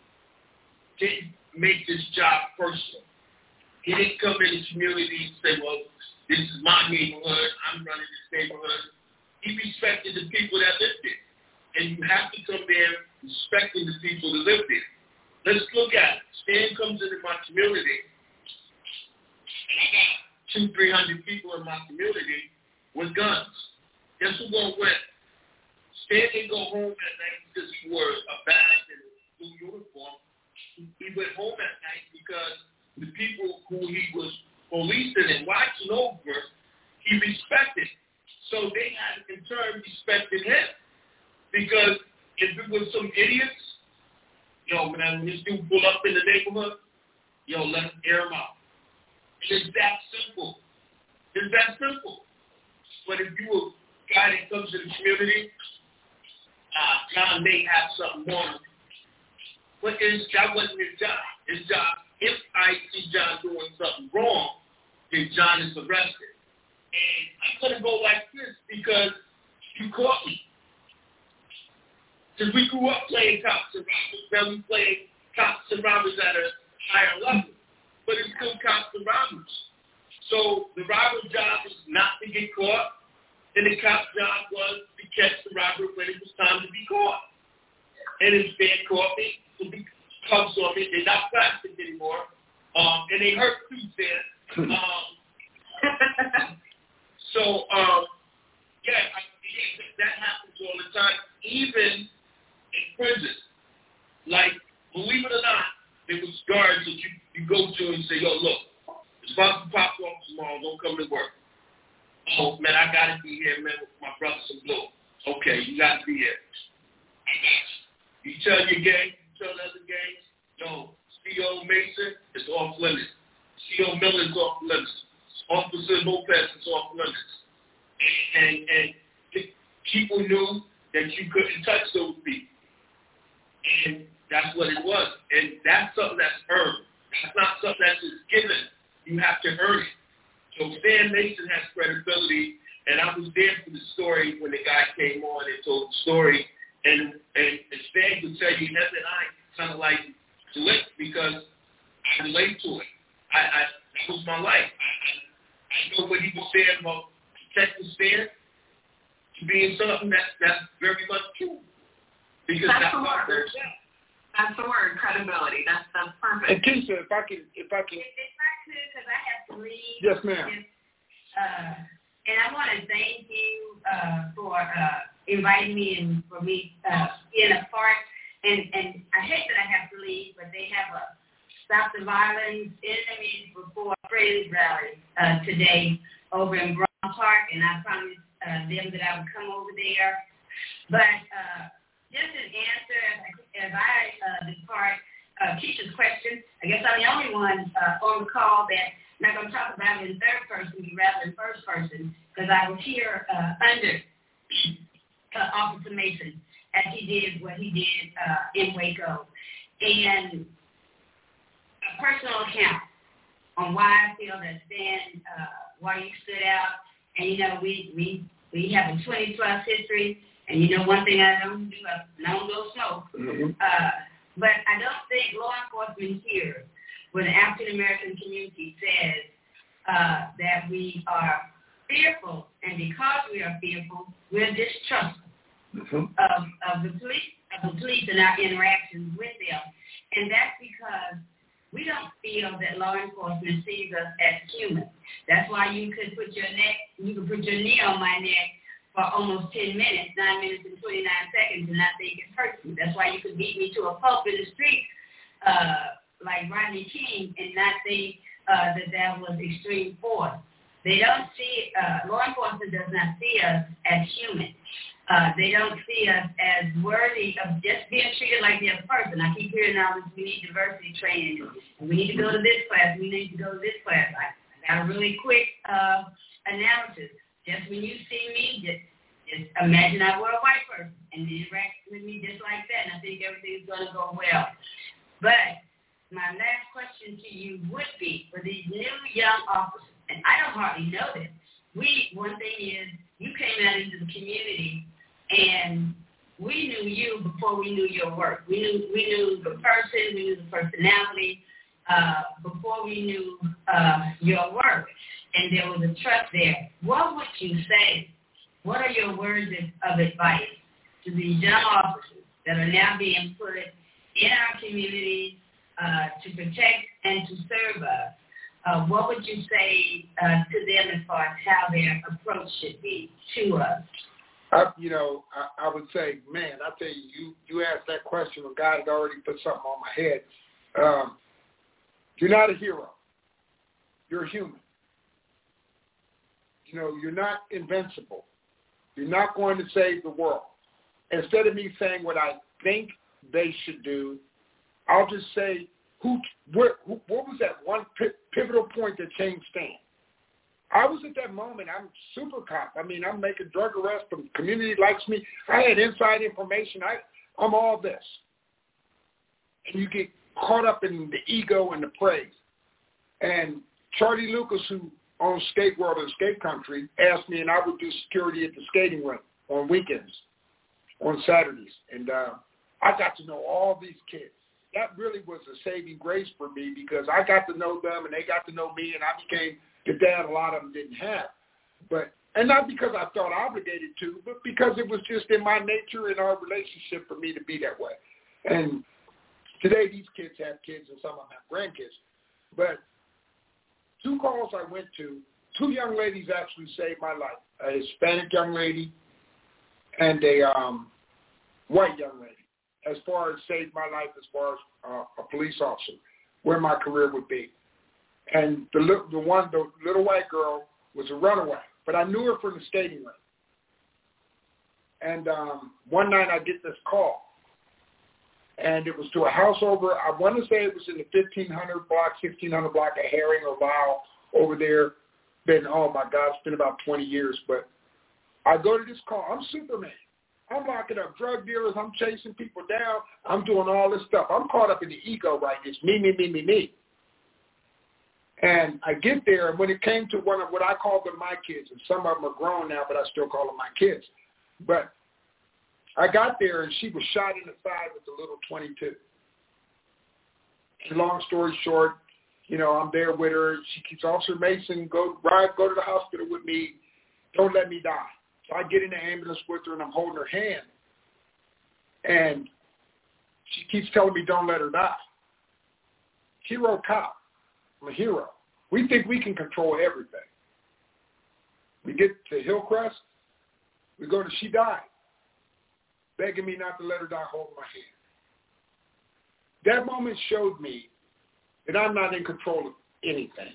didn't make this job personal. He didn't come in the community and say, well, this is my neighborhood, I'm running this neighborhood. He respected the people that lived there. And you have to come there respecting the people that live there. Let's look at it. Stan comes into my community, and I got two, three hundred people in my community with guns. Guess who's going to win? Stan didn't go home at night because he wore a badge and a blue uniform. He went home at night because the people who he was policing and watching over, he respected. So they had, in turn, respected him. Because if it was some idiots, yo, man, when this dude pull up in the neighborhood, yo, let's air him out. It's that simple. It's that simple. But if you a guy that comes to the community, uh, John may have something on him. But his job wasn't his job. His job, if I see John doing something wrong, then John is arrested. And I'm going to go like this because you caught me. Because we grew up playing cops and robbers. Now we play cops and robbers at a higher level. But it's still cops and robbers. So the robber's job is not to get caught, and the cop's job was to catch the robber when it was time to be caught. And if they caught me, the cops on me, they're not plastic anymore, um, and they hurt too, Stan. Um, so, um, yeah, I, yeah, that happens all the time, even in prison. Like, believe it or not, there was guards that you, you go to and say, yo, look, it's about to pop off tomorrow, don't come to work. Oh, man, I got to be here, man, with my brothers in blue. Okay, you got to be here. I got you. You tell your gang, you tell the other gangs, yo, C O Mason is off limits. C O Miller is off limits. Officer Lopez is off limits. And, and, and people knew that you couldn't touch those people. And that's what it was. And that's something that's earned. That's not something that's just given. You have to earn it. So Stan Mason has credibility, and I was there for the story when the guy came on and told the story. And, and, and Stan would tell you, Ned and I kind of like to it because I relate to it. I, I that was my life. I, I, I know what he was saying about protecting Stan to being something that's, that's very much true. Because that's, that's the my word. That's the word, credibility. That's that's perfect. And Keisha, if I can, if I can. If I could, because I have to leave. Yes, ma'am. If, Uh, and I want to thank you uh, for uh, inviting me and for me uh, being a part. And, and I hate that I have to leave, but they have a Stop the Violence Enemies Before Praise rally uh, today over in Brown Park, and I promised uh, them that I would come over there. But uh, just an answer, as I uh, depart uh, Keisha's question, I guess I'm the only one uh, on the call that I'm not going to talk about it in third person rather than first person, because I was here uh, under uh, Officer Mason as he did what he did uh, in Waco. And a personal account on why I feel that Stan, uh, why you stood out. And, you know, we, we, we have a twenty-plus history. And, you know, one thing I don't do, I don't go smoke. Mm-hmm. Uh, but I don't think law enforcement here, when the African-American community says uh, that we are fearful, and because we are fearful, we're distrustful mm-hmm. of, of the police, of the police and our interactions with them. And that's because we don't feel that law enforcement sees us as human. That's why you could put your neck, you could put your knee on my neck for almost ten minutes, nine minutes and twenty-nine seconds, and not think it hurts me. That's why you could beat me to a pulp in the street uh, like Rodney King and not think uh, that that was extreme force. They don't see, uh, law enforcement does not see us as human. Uh, they don't see us as worthy of just being treated like the other person. I keep hearing now that we need diversity training, and we need to go to this class, we need to go to this class. I, I got a really quick uh, analysis. Just when you see me, just, just imagine I were a white person and interact with me just like that, and I think everything's going to go well. But my last question to you would be, for these new young officers, and I don't hardly know this, we, one thing is, you came out into the community, and we knew you before we knew your work. We knew we knew the person, we knew the personality, uh, before we knew uh, your work, and there was a trust there. What would you say? What are your words of, of advice to these young officers that are now being put in our community uh, to protect and to serve us? Uh, what would you say uh, to them as far as how their approach should be to us? I, you know, I, I would say, man, I tell you, you, you asked that question, a guy had already put something on my head. Um, you're not a hero. You're a human. You know, you're not invincible. You're not going to save the world. Instead of me saying what I think they should do, I'll just say, who, where, who what was that one pivotal point that changed Stan? I was at that moment, I'm super cop. I mean, I'm making drug arrests, the community likes me. I had inside information. I, I'm all this. And you get caught up in the ego and the praise. And Charlie Lucas, who owns Skate World and Skate Country, asked me, and I would do security at the skating rink on weekends, on Saturdays. And uh, I got to know all these kids. That really was a saving grace for me because I got to know them and they got to know me, and I became the dad a lot of them didn't have. But and not because I felt obligated to, but because it was just in my nature and our relationship for me to be that way. And today these kids have kids and some of them have grandkids. But two calls I went to, two young ladies actually saved my life, a Hispanic young lady and a um, white young lady, as far as saved my life as far as uh, a police officer, where my career would be. And the the one, the little white girl was a runaway, but I knew her from the skating rink. And um, one night I get this call, and it was to a house over, I want to say it was in the fifteen hundred block, sixteen hundred block of Herring or Lyle over there. Been, oh my God, it's been about twenty years, but I go to this call. I'm Superman. I'm locking up drug dealers. I'm chasing people down. I'm doing all this stuff. I'm caught up in the ego right now. It's me, me, me, me, me. And I get there, and when it came to one of what I call them my kids, and some of them are grown now, but I still call them my kids. But I got there, and she was shot in the side with a little twenty-two. And long story short, you know, I'm there with her. She keeps, Officer Mason, go ride, go to the hospital with me. Don't let me die. So I get in the ambulance with her, and I'm holding her hand. And she keeps telling me, don't let her die. Hero cop. I'm a hero. We think we can control everything. We get to Hillcrest. We go to She Died, begging me not to let her die holding my hand. That moment showed me that I'm not in control of anything.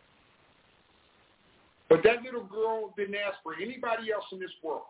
But that little girl didn't ask for anybody else in this world.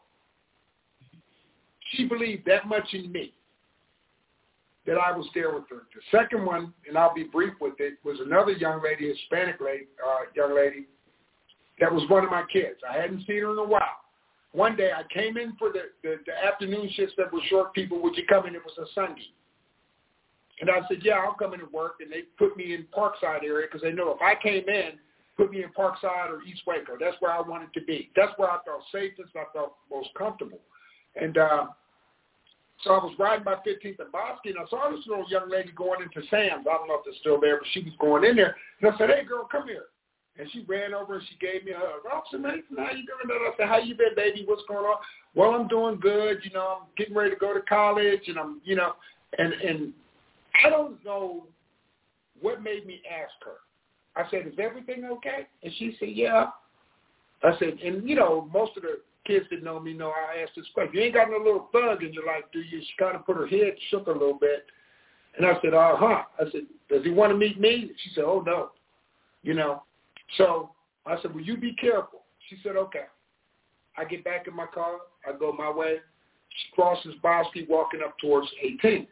She believed that much in me that I was there with her. The second one, and I'll be brief with it, was another young lady, Hispanic lady, uh, young lady, that was one of my kids. I hadn't seen her in a while. One day I came in for the, the, the afternoon shifts that were short people. Would you come in? It was a Sunday. And I said, yeah, I'll come in and work. And they put me in Parkside area because they know if I came in, put me in Parkside or East Waco. That's where I wanted to be. That's where I felt safest. I felt most comfortable. And uh, so I was riding by fifteenth and Bosque, and I saw this little young lady going into Sam's. I don't know if they're still there, but she was going in there. And I said, hey, girl, come here. And she ran over and she gave me a hug. Officer Mason, how you doing? I said, how you been, baby? What's going on? Well, I'm doing good. You know, I'm getting ready to go to college, and I'm, you know, and and I don't know what made me ask her. I said, is everything okay? And she said, yeah. I said, and, you know, most of the kids that know me know I asked this question. You ain't got no little thug in your life, do you? She kind of put her head, shook a little bit. And I said, uh-huh. I said, does he want to meet me? She said, oh, no. You know. So I said, will you be careful? She said, okay. I get back in my car. I go my way. She crosses Bosque walking up towards eighteen.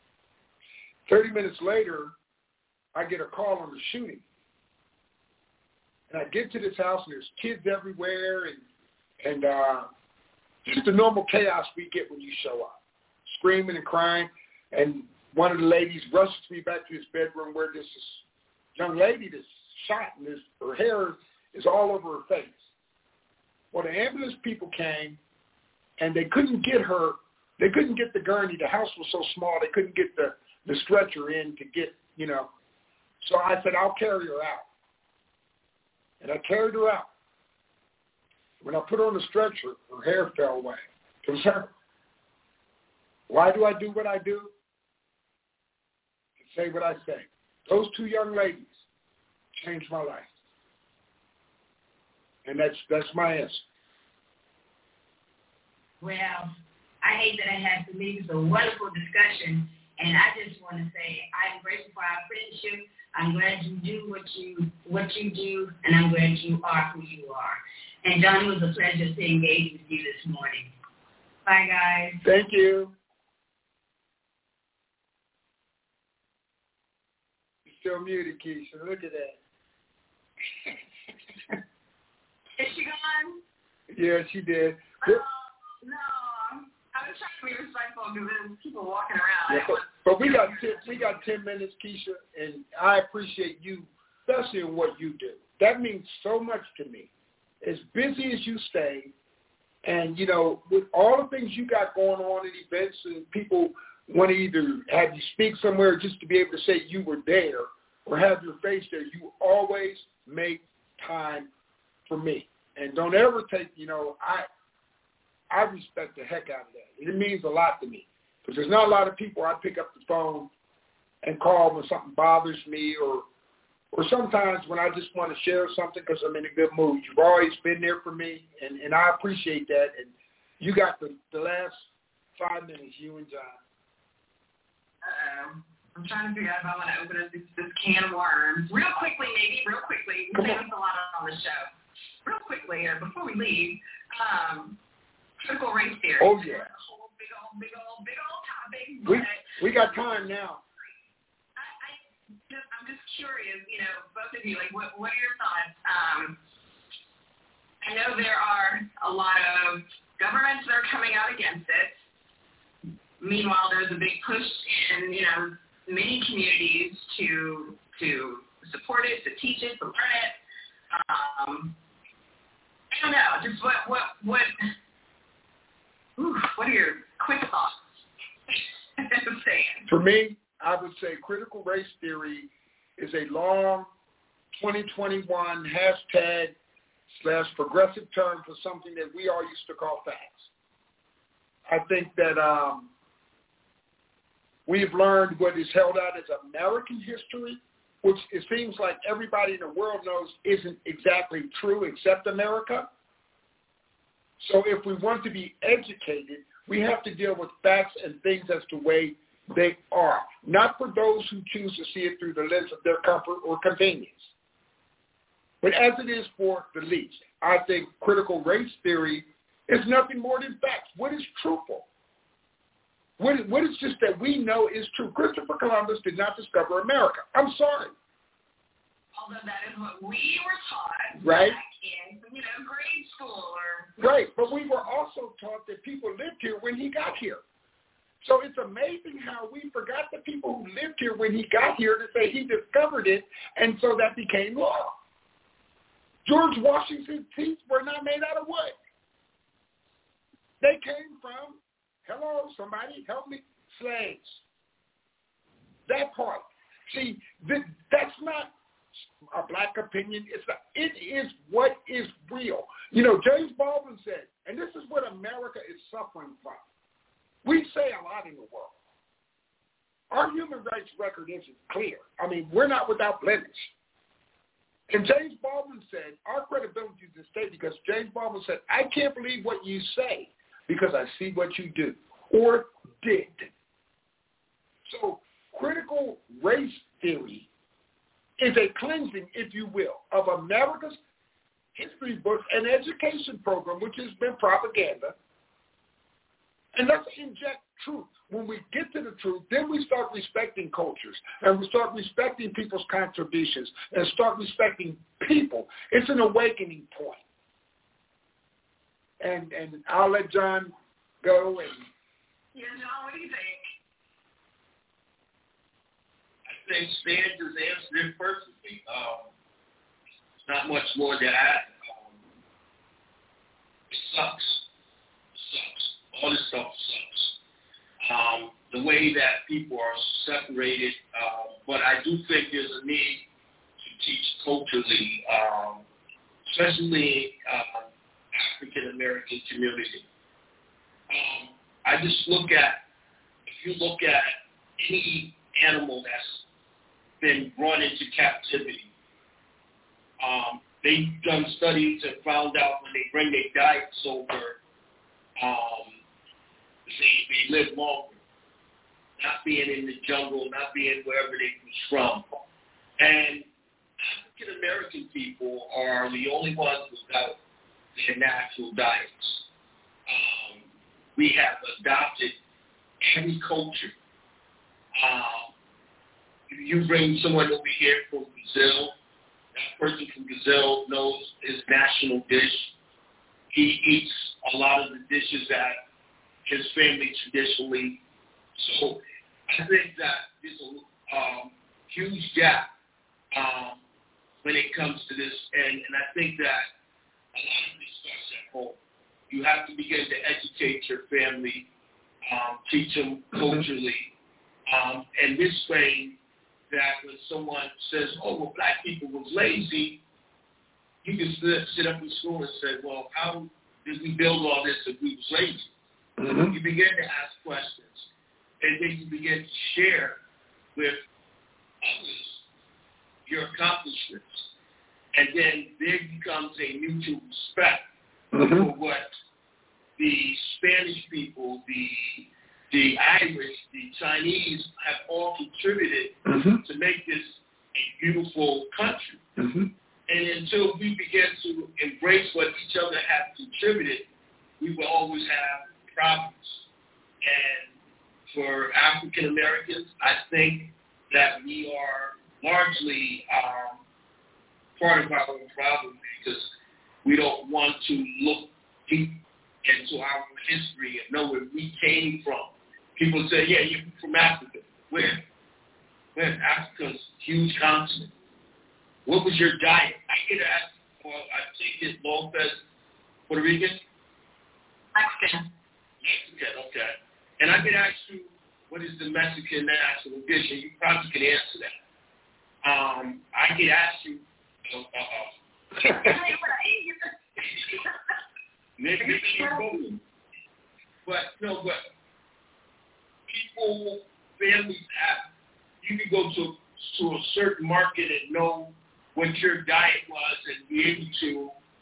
thirty minutes later, I get a call on the shooting. And I get to this house, and there's kids everywhere, and and uh, just the normal chaos we get when you show up, screaming and crying. And one of the ladies rushes me back to his bedroom where this young lady that's shot, and this, her hair is all over her face. Well, the ambulance people came, and they couldn't get her. They couldn't get the gurney. The house was so small, they couldn't get the, the stretcher in to get, you know. So I said, I'll carry her out. And I carried her out. When I put her on the stretcher, her hair fell away. It was her. Why do I do what I do? To say what I say. Those two young ladies changed my life. And that's that's my answer. Well, I hate that I have to leave. It's a wonderful discussion. And I just want to say I'm grateful for our friendship. I'm glad you do what you what you do, and I'm glad you are who you are. And John, it was a pleasure to engage with you this morning. Bye, guys. Thank you. You're still muted, Keisha. Look at that. Is she gone? Yeah, she did. Oh, no. I was trying to be respectful because there's people walking around. Yeah, but, but we got ten, we got ten minutes, Keisha, and I appreciate you, especially in what you do. That means so much to me. As busy as you stay, and you know, with all the things you got going on at events, and people want to either have you speak somewhere just to be able to say you were there, or have your face there. You always make time for me, and don't ever take. You know, I. I respect the heck out of that. It means a lot to me because there's not a lot of people I pick up the phone and call when something bothers me or or sometimes when I just want to share something because I'm in a good mood. You've always been there for me, and, and I appreciate that. And you got the, the last five minutes, you and John. Uh-oh. I'm trying to figure out if I want to open up this, this can of worms. Real quickly, maybe, real quickly. We say this a lot on the show. Real quickly, or before we leave, um, critical race theory. Oh, yeah. A whole big old, big old, big old topic. We, we got time now. I, I just, I'm just curious, you know, both of you, like, what, what are your thoughts? Um, I know there are a lot of governments that are coming out against it. Meanwhile, there's a big push in, you know, many communities to to support it, to teach it, to learn it. Um, I don't know, just what, what, what, ooh, what are your quick thoughts? For me, I would say critical race theory is a long twenty twenty-one hashtag slash progressive term for something that we all used to call facts. I think that um, we've learned what is held out as American history, which it seems like everybody in the world knows isn't exactly true except America. So if we want to be educated, we have to deal with facts and things as the way they are, not for those who choose to see it through the lens of their comfort or convenience, but as it is for the least. I think critical race theory is nothing more than facts. What is truthful? What, what is just that we know is true? Christopher Columbus did not discover America. I'm sorry. Although that is what we were taught right. back in, you know, grade school. Or right, but we were also taught that people lived here when he got here. So it's amazing how we forgot the people who lived here when he got here to say he discovered it, and so that became law. George Washington's teeth were not made out of wood. They came from, hello, somebody help me, slaves. That part. See, th- that's not a black opinion. It's a, it is what is real. You know, James Baldwin said, and this is what America is suffering from. We say a lot in the world. Our human rights record isn't clear. I mean, we're not without blemish. And James Baldwin said, our credibility is at stake because James Baldwin said, I can't believe what you say because I see what you do or did. So critical race theory is a cleansing, if you will, of America's history books and education program, which has been propaganda. And let's inject truth. When we get to the truth, then we start respecting cultures and we start respecting people's contributions and start respecting people. It's an awakening point. And and I'll let John go. And yeah, John, what do you think? I think Stan just answered it perfectly. Um, it's not much more to add. Um, it sucks. It sucks. All this stuff sucks. Um, the way that people are separated, uh, but I do think there's a need to teach culturally, um, especially uh, African American community. Um, I just look at, if you look at any animal that's been brought into captivity, um, they've done studies and found out when they bring their diets over, um, They, they live longer, not being in the jungle, not being wherever they was from. And African American people are the only ones without their natural diets. Um, we have adopted every culture. Um, if you bring someone over here from Brazil, that person from Brazil knows his national dish. He eats a lot of the dishes that his family traditionally. So I think that there's a um, huge gap um, when it comes to this, and, and I think that a lot of this starts at home. You have to begin to educate your family, um, teach them culturally, um, and this way that when someone says, oh, well, black people was lazy, you can sit, sit up in school and say, well, how did we build all this if we was lazy? Mm-hmm. You begin to ask questions, and then you begin to share with others your accomplishments. And then there becomes a mutual respect mm-hmm. for what the Spanish people, the the Irish, the Chinese have all contributed mm-hmm. to make this a beautiful country. Mm-hmm. And until we begin to embrace what each other have contributed, we will always have problems. And for African Americans, I think that we are largely um, part of our own problem because we don't want to look deep into our history and know where we came from. People say, yeah, you're from Africa. Where? Where? Africa's a huge continent. What was your diet? I get asked, well, I take this Lopez, Puerto Rican? Mexican. Mexican, okay. And I can ask you, what is the Mexican national dish? And you probably can answer that. Um, I can ask you, uh, uh, maybe, maybe you but no, but people, families have, you can go to to a certain market and know what your diet was and be able to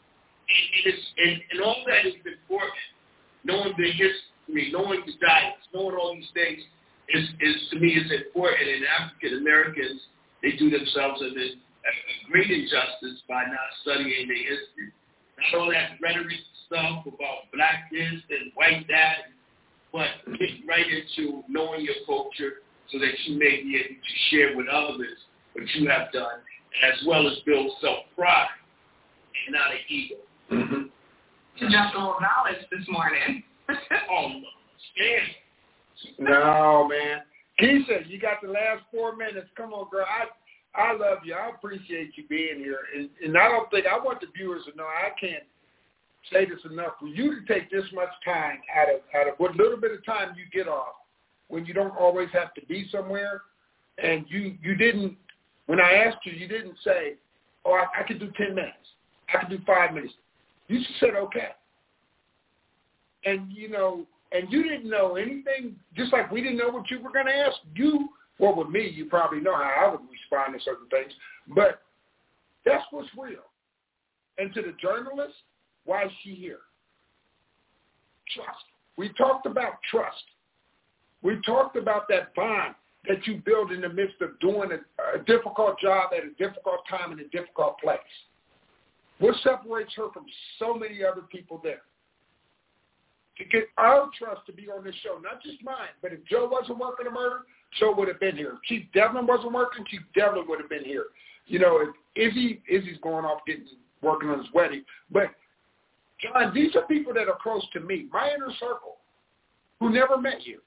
And, and, it's, and, and all that is important. Knowing the history, knowing the diets, knowing all these things is, is to me, is important. And African Americans, they do themselves a, a great injustice by not studying their history. Not all that rhetoric stuff about black this and white that, but get right into knowing your culture so that you may be able to share with others what you have done, as well as build self-pride and not an ego. Mm-hmm. You dropped a little knowledge this morning. Oh, no. Stand. No, man. Keisha, you got the last four minutes. Come on, girl. I I love you. I appreciate you being here. And, and I don't think, I want the viewers to know, I can't say this enough. For you to take this much time out of, out of what little bit of time you get off, when you don't always have to be somewhere, and you, you didn't, when I asked you, you didn't say, oh, I, I could do ten minutes. I could do five minutes. You just said, okay. And, you know, and you didn't know anything, just like we didn't know what you were going to ask. You, well, with me, you probably know how I would respond to certain things. But that's what's real. And to the journalist, why is she here? Trust. We talked about trust. We talked about that bond that you build in the midst of doing a, a difficult job at a difficult time in a difficult place. What separates her from so many other people there? To get our trust to be on this show, not just mine, but if Joe wasn't working a murder, Joe would have been here. If Chief Devlin wasn't working, Chief Devlin would have been here. You know, if Izzy, Izzy's going off getting working on his wedding. But, John, these are people that are close to me, my inner circle, who never met you.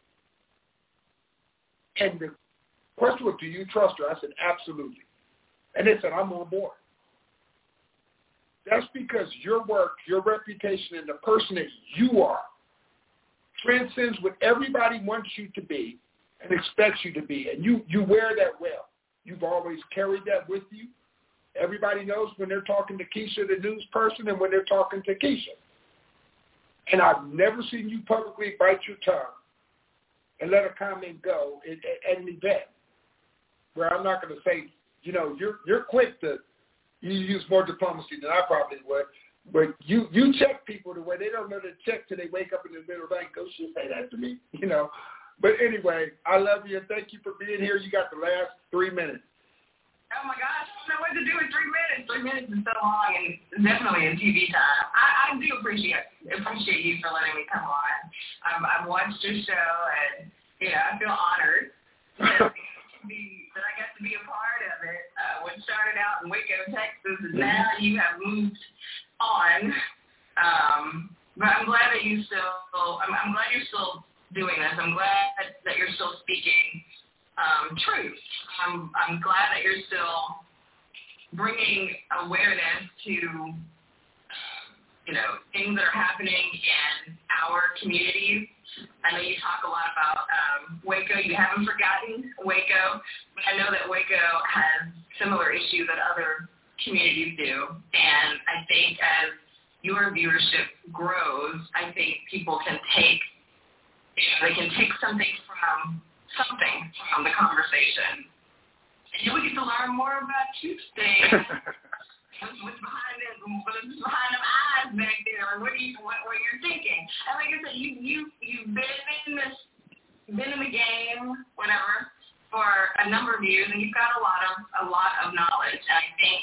And the question was, do you trust her? I said, absolutely. And they said, I'm on board. That's because your work, your reputation, and the person that you are transcends what everybody wants you to be and expects you to be. And you, you wear that well. You've always carried that with you. Everybody knows when they're talking to Keisha, the news person, and when they're talking to Keisha. And I've never seen you publicly bite your tongue and let a comment go at, at an event where I'm not going to say, you know, you're you're quick to, you use more diplomacy than I probably would, but you, you check people the way they don't know to check till they wake up in the middle of the night and go, she say that to me, you know. But anyway, I love you and thank you for being here. You got the last three minutes. Oh, my gosh, I don't know what to do in three minutes. Three minutes is so long and definitely in T V time. I, I do appreciate appreciate you for letting me come on. Um, I've watched your show and, you know, I feel honored that, be, that I got to be a part of it. Uh, what started out in Waco, Texas, and now you have moved on. Um, but I'm glad that you still, I'm, I'm glad you're still doing this. I'm glad that you're still speaking um, truth. I'm, I'm glad that you're still bringing awareness to, you know, things that are happening in our communities. I know you talk a lot about um, Waco. You haven't forgotten Waco, but I know that Waco has similar issues that other communities do. And I think as your viewership grows, I think people can take, you know, they can take something from something from the conversation. And then we get to learn more about Tuesday. What's behind it? What's behind them eyes back there? Or what do you, what, what you're thinking? And like I said, you you you've been in this, been in the game, whatever, for a number of years, and you've got a lot of a lot of knowledge. And I think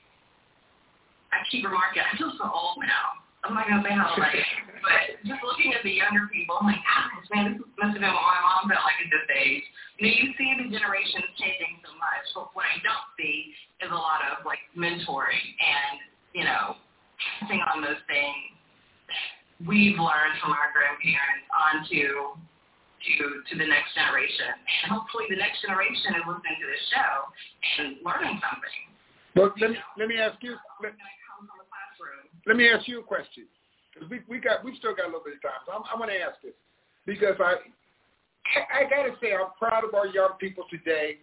I keep remarking, I feel so old now. I'm not gonna say how old I am, but just looking at the younger people, I'm like, gosh, man, this must have been what my mom felt like at this age. You know, you see the generations changing so much, but what I don't see is a lot of like mentoring and, you know, passing on those things we've learned from our grandparents onto to to the next generation. And hopefully the next generation is listening to this show and learning something. Well, let me let me ask you. Let, let me ask you a question, because we we got we still got a little bit of time. So I'm, I'm going to ask this because I, I I got to say I'm proud of our young people today.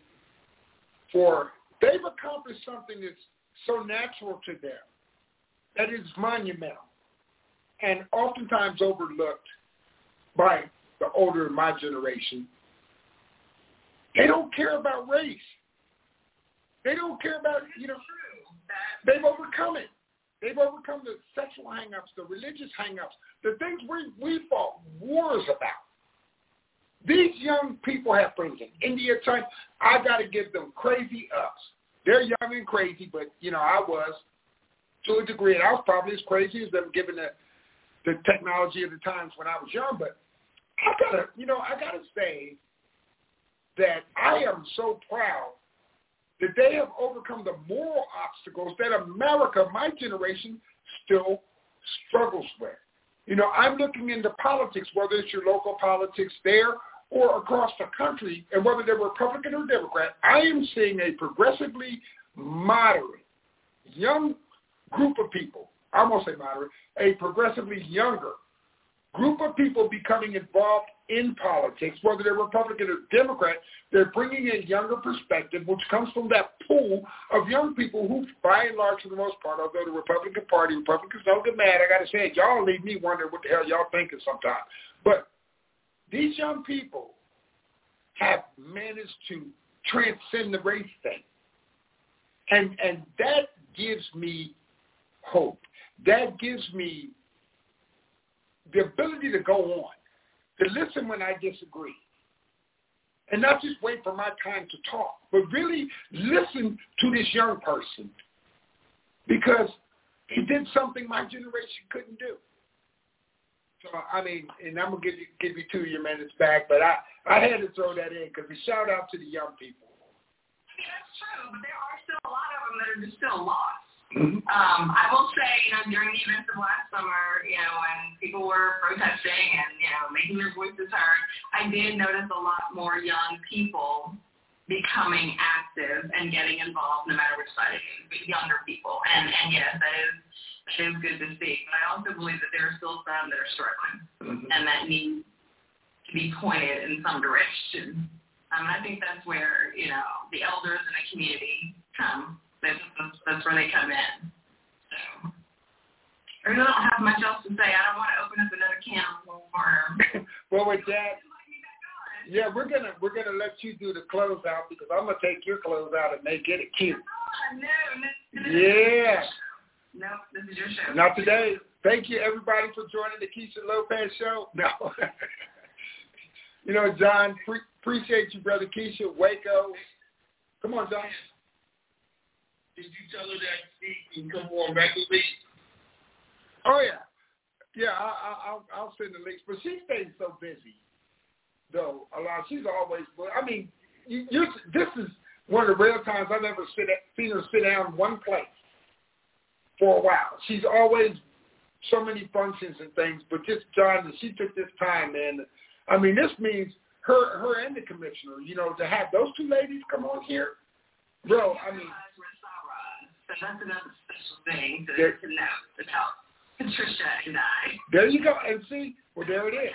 For they've accomplished something that's so natural to them that is monumental, and oftentimes overlooked by the older in my generation. They don't care about race. They don't care about, you know, they've overcome it. They've overcome the sexual hang-ups, the religious hang-ups, the things we, we fought wars about. These young people have friends in India, China. I got to give them crazy ups. They're young and crazy, but, you know, I was to a degree, and I was probably as crazy as them given the, the technology of the times when I was young. But I got to, you know, I got to say that I am so proud that they have overcome the moral obstacles that America, my generation, still struggles with. You know, I'm looking into politics, whether it's your local politics there or across the country, and whether they're Republican or Democrat, I am seeing a progressively moderate, young group of people, I won't say moderate, a progressively younger group of people becoming involved in politics, whether they're Republican or Democrat. They're bringing a younger perspective, which comes from that pool of young people who, by and large, for the most part, although the Republican Party, Republicans don't get mad, I got to say it, y'all leave me wondering what the hell y'all thinking sometimes. But these young people have managed to transcend the race thing. And, and that gives me hope. That gives me the ability to go on, to listen when I disagree, and not just wait for my time to talk, but really listen to this young person because he did something my generation couldn't do. So, I mean, and I'm going to give you, give you two of your minutes back, but I, I had to throw that in because a shout out to the young people. I mean, that's true, but there are still a lot of them that are just still lost. Mm-hmm. Um, I will say, you know, during the events of last summer, you know, when people were protesting and, you know, making their voices heard, I did notice a lot more young people becoming active and getting involved no matter which side it is, younger people. And, and yes, that is, that is good to see. But I also believe that there are still some that are struggling mm-hmm. and that need to be pointed in some direction. Um, and I think that's where, you know, the elders in the community come. That's, that's where they come in. So I really don't have much else to say. I don't want to open up another can of worms. Well, with that, yeah, we're gonna we're gonna let you do the closeout because I'm gonna take your closeout and make it a cute. Oh, no, no, no, yeah. No, this is your show. Not today. Thank you, everybody, for joining the Keisha Lopez Show. No. You know, John, pre- appreciate you, Brother Keisha. Waco. Come on, John. Did you tell her that she can come on regularly? Oh, yeah. Yeah, I, I, I'll, I'll send the links. But she stays so busy, though, a lot. She's always, I mean, you, you, this is one of the rare times I've ever sit, seen her sit down one place for a while. She's always so many functions and things, but just, John, she took this time, and I mean, this means her her and the commissioner, you know, to have those two ladies come on here, bro, I mean. So that's another special thing to, to know about Patricia and I. There you go. And see, well, there it is.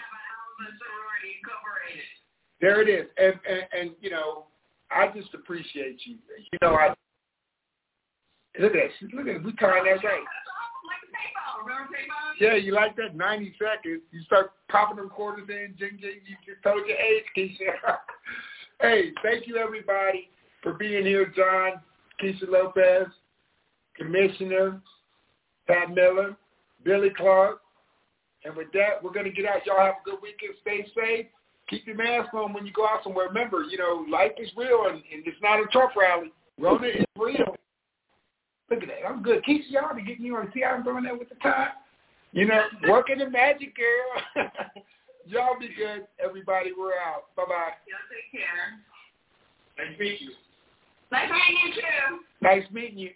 There it is. And, and, and, you know, I just appreciate you. You know, I look at that. Look at it. We tying that right. Like a payphone. Remember payphone? Yeah, you like that? ninety seconds. You start popping them quarters in. Jing, jing. You just told your age, Keisha. Hey, thank you, everybody, for being here. John, Keisha Lopez, Commissioner Pat Miller, Billy Clark. And with that, we're going to get out. Y'all have a good weekend. Stay safe. Keep your mask on when you go out somewhere. Remember, you know, life is real, and, and it's not a Trump rally. Rona is real. Look at that. I'm good. Keisha, y'all be getting you on. See how I'm doing that with the time? You know, working the magic, girl. Y'all be good. Everybody, we're out. Bye-bye. Y'all take care. Nice meeting you. Nice meeting you, too. Nice meeting you.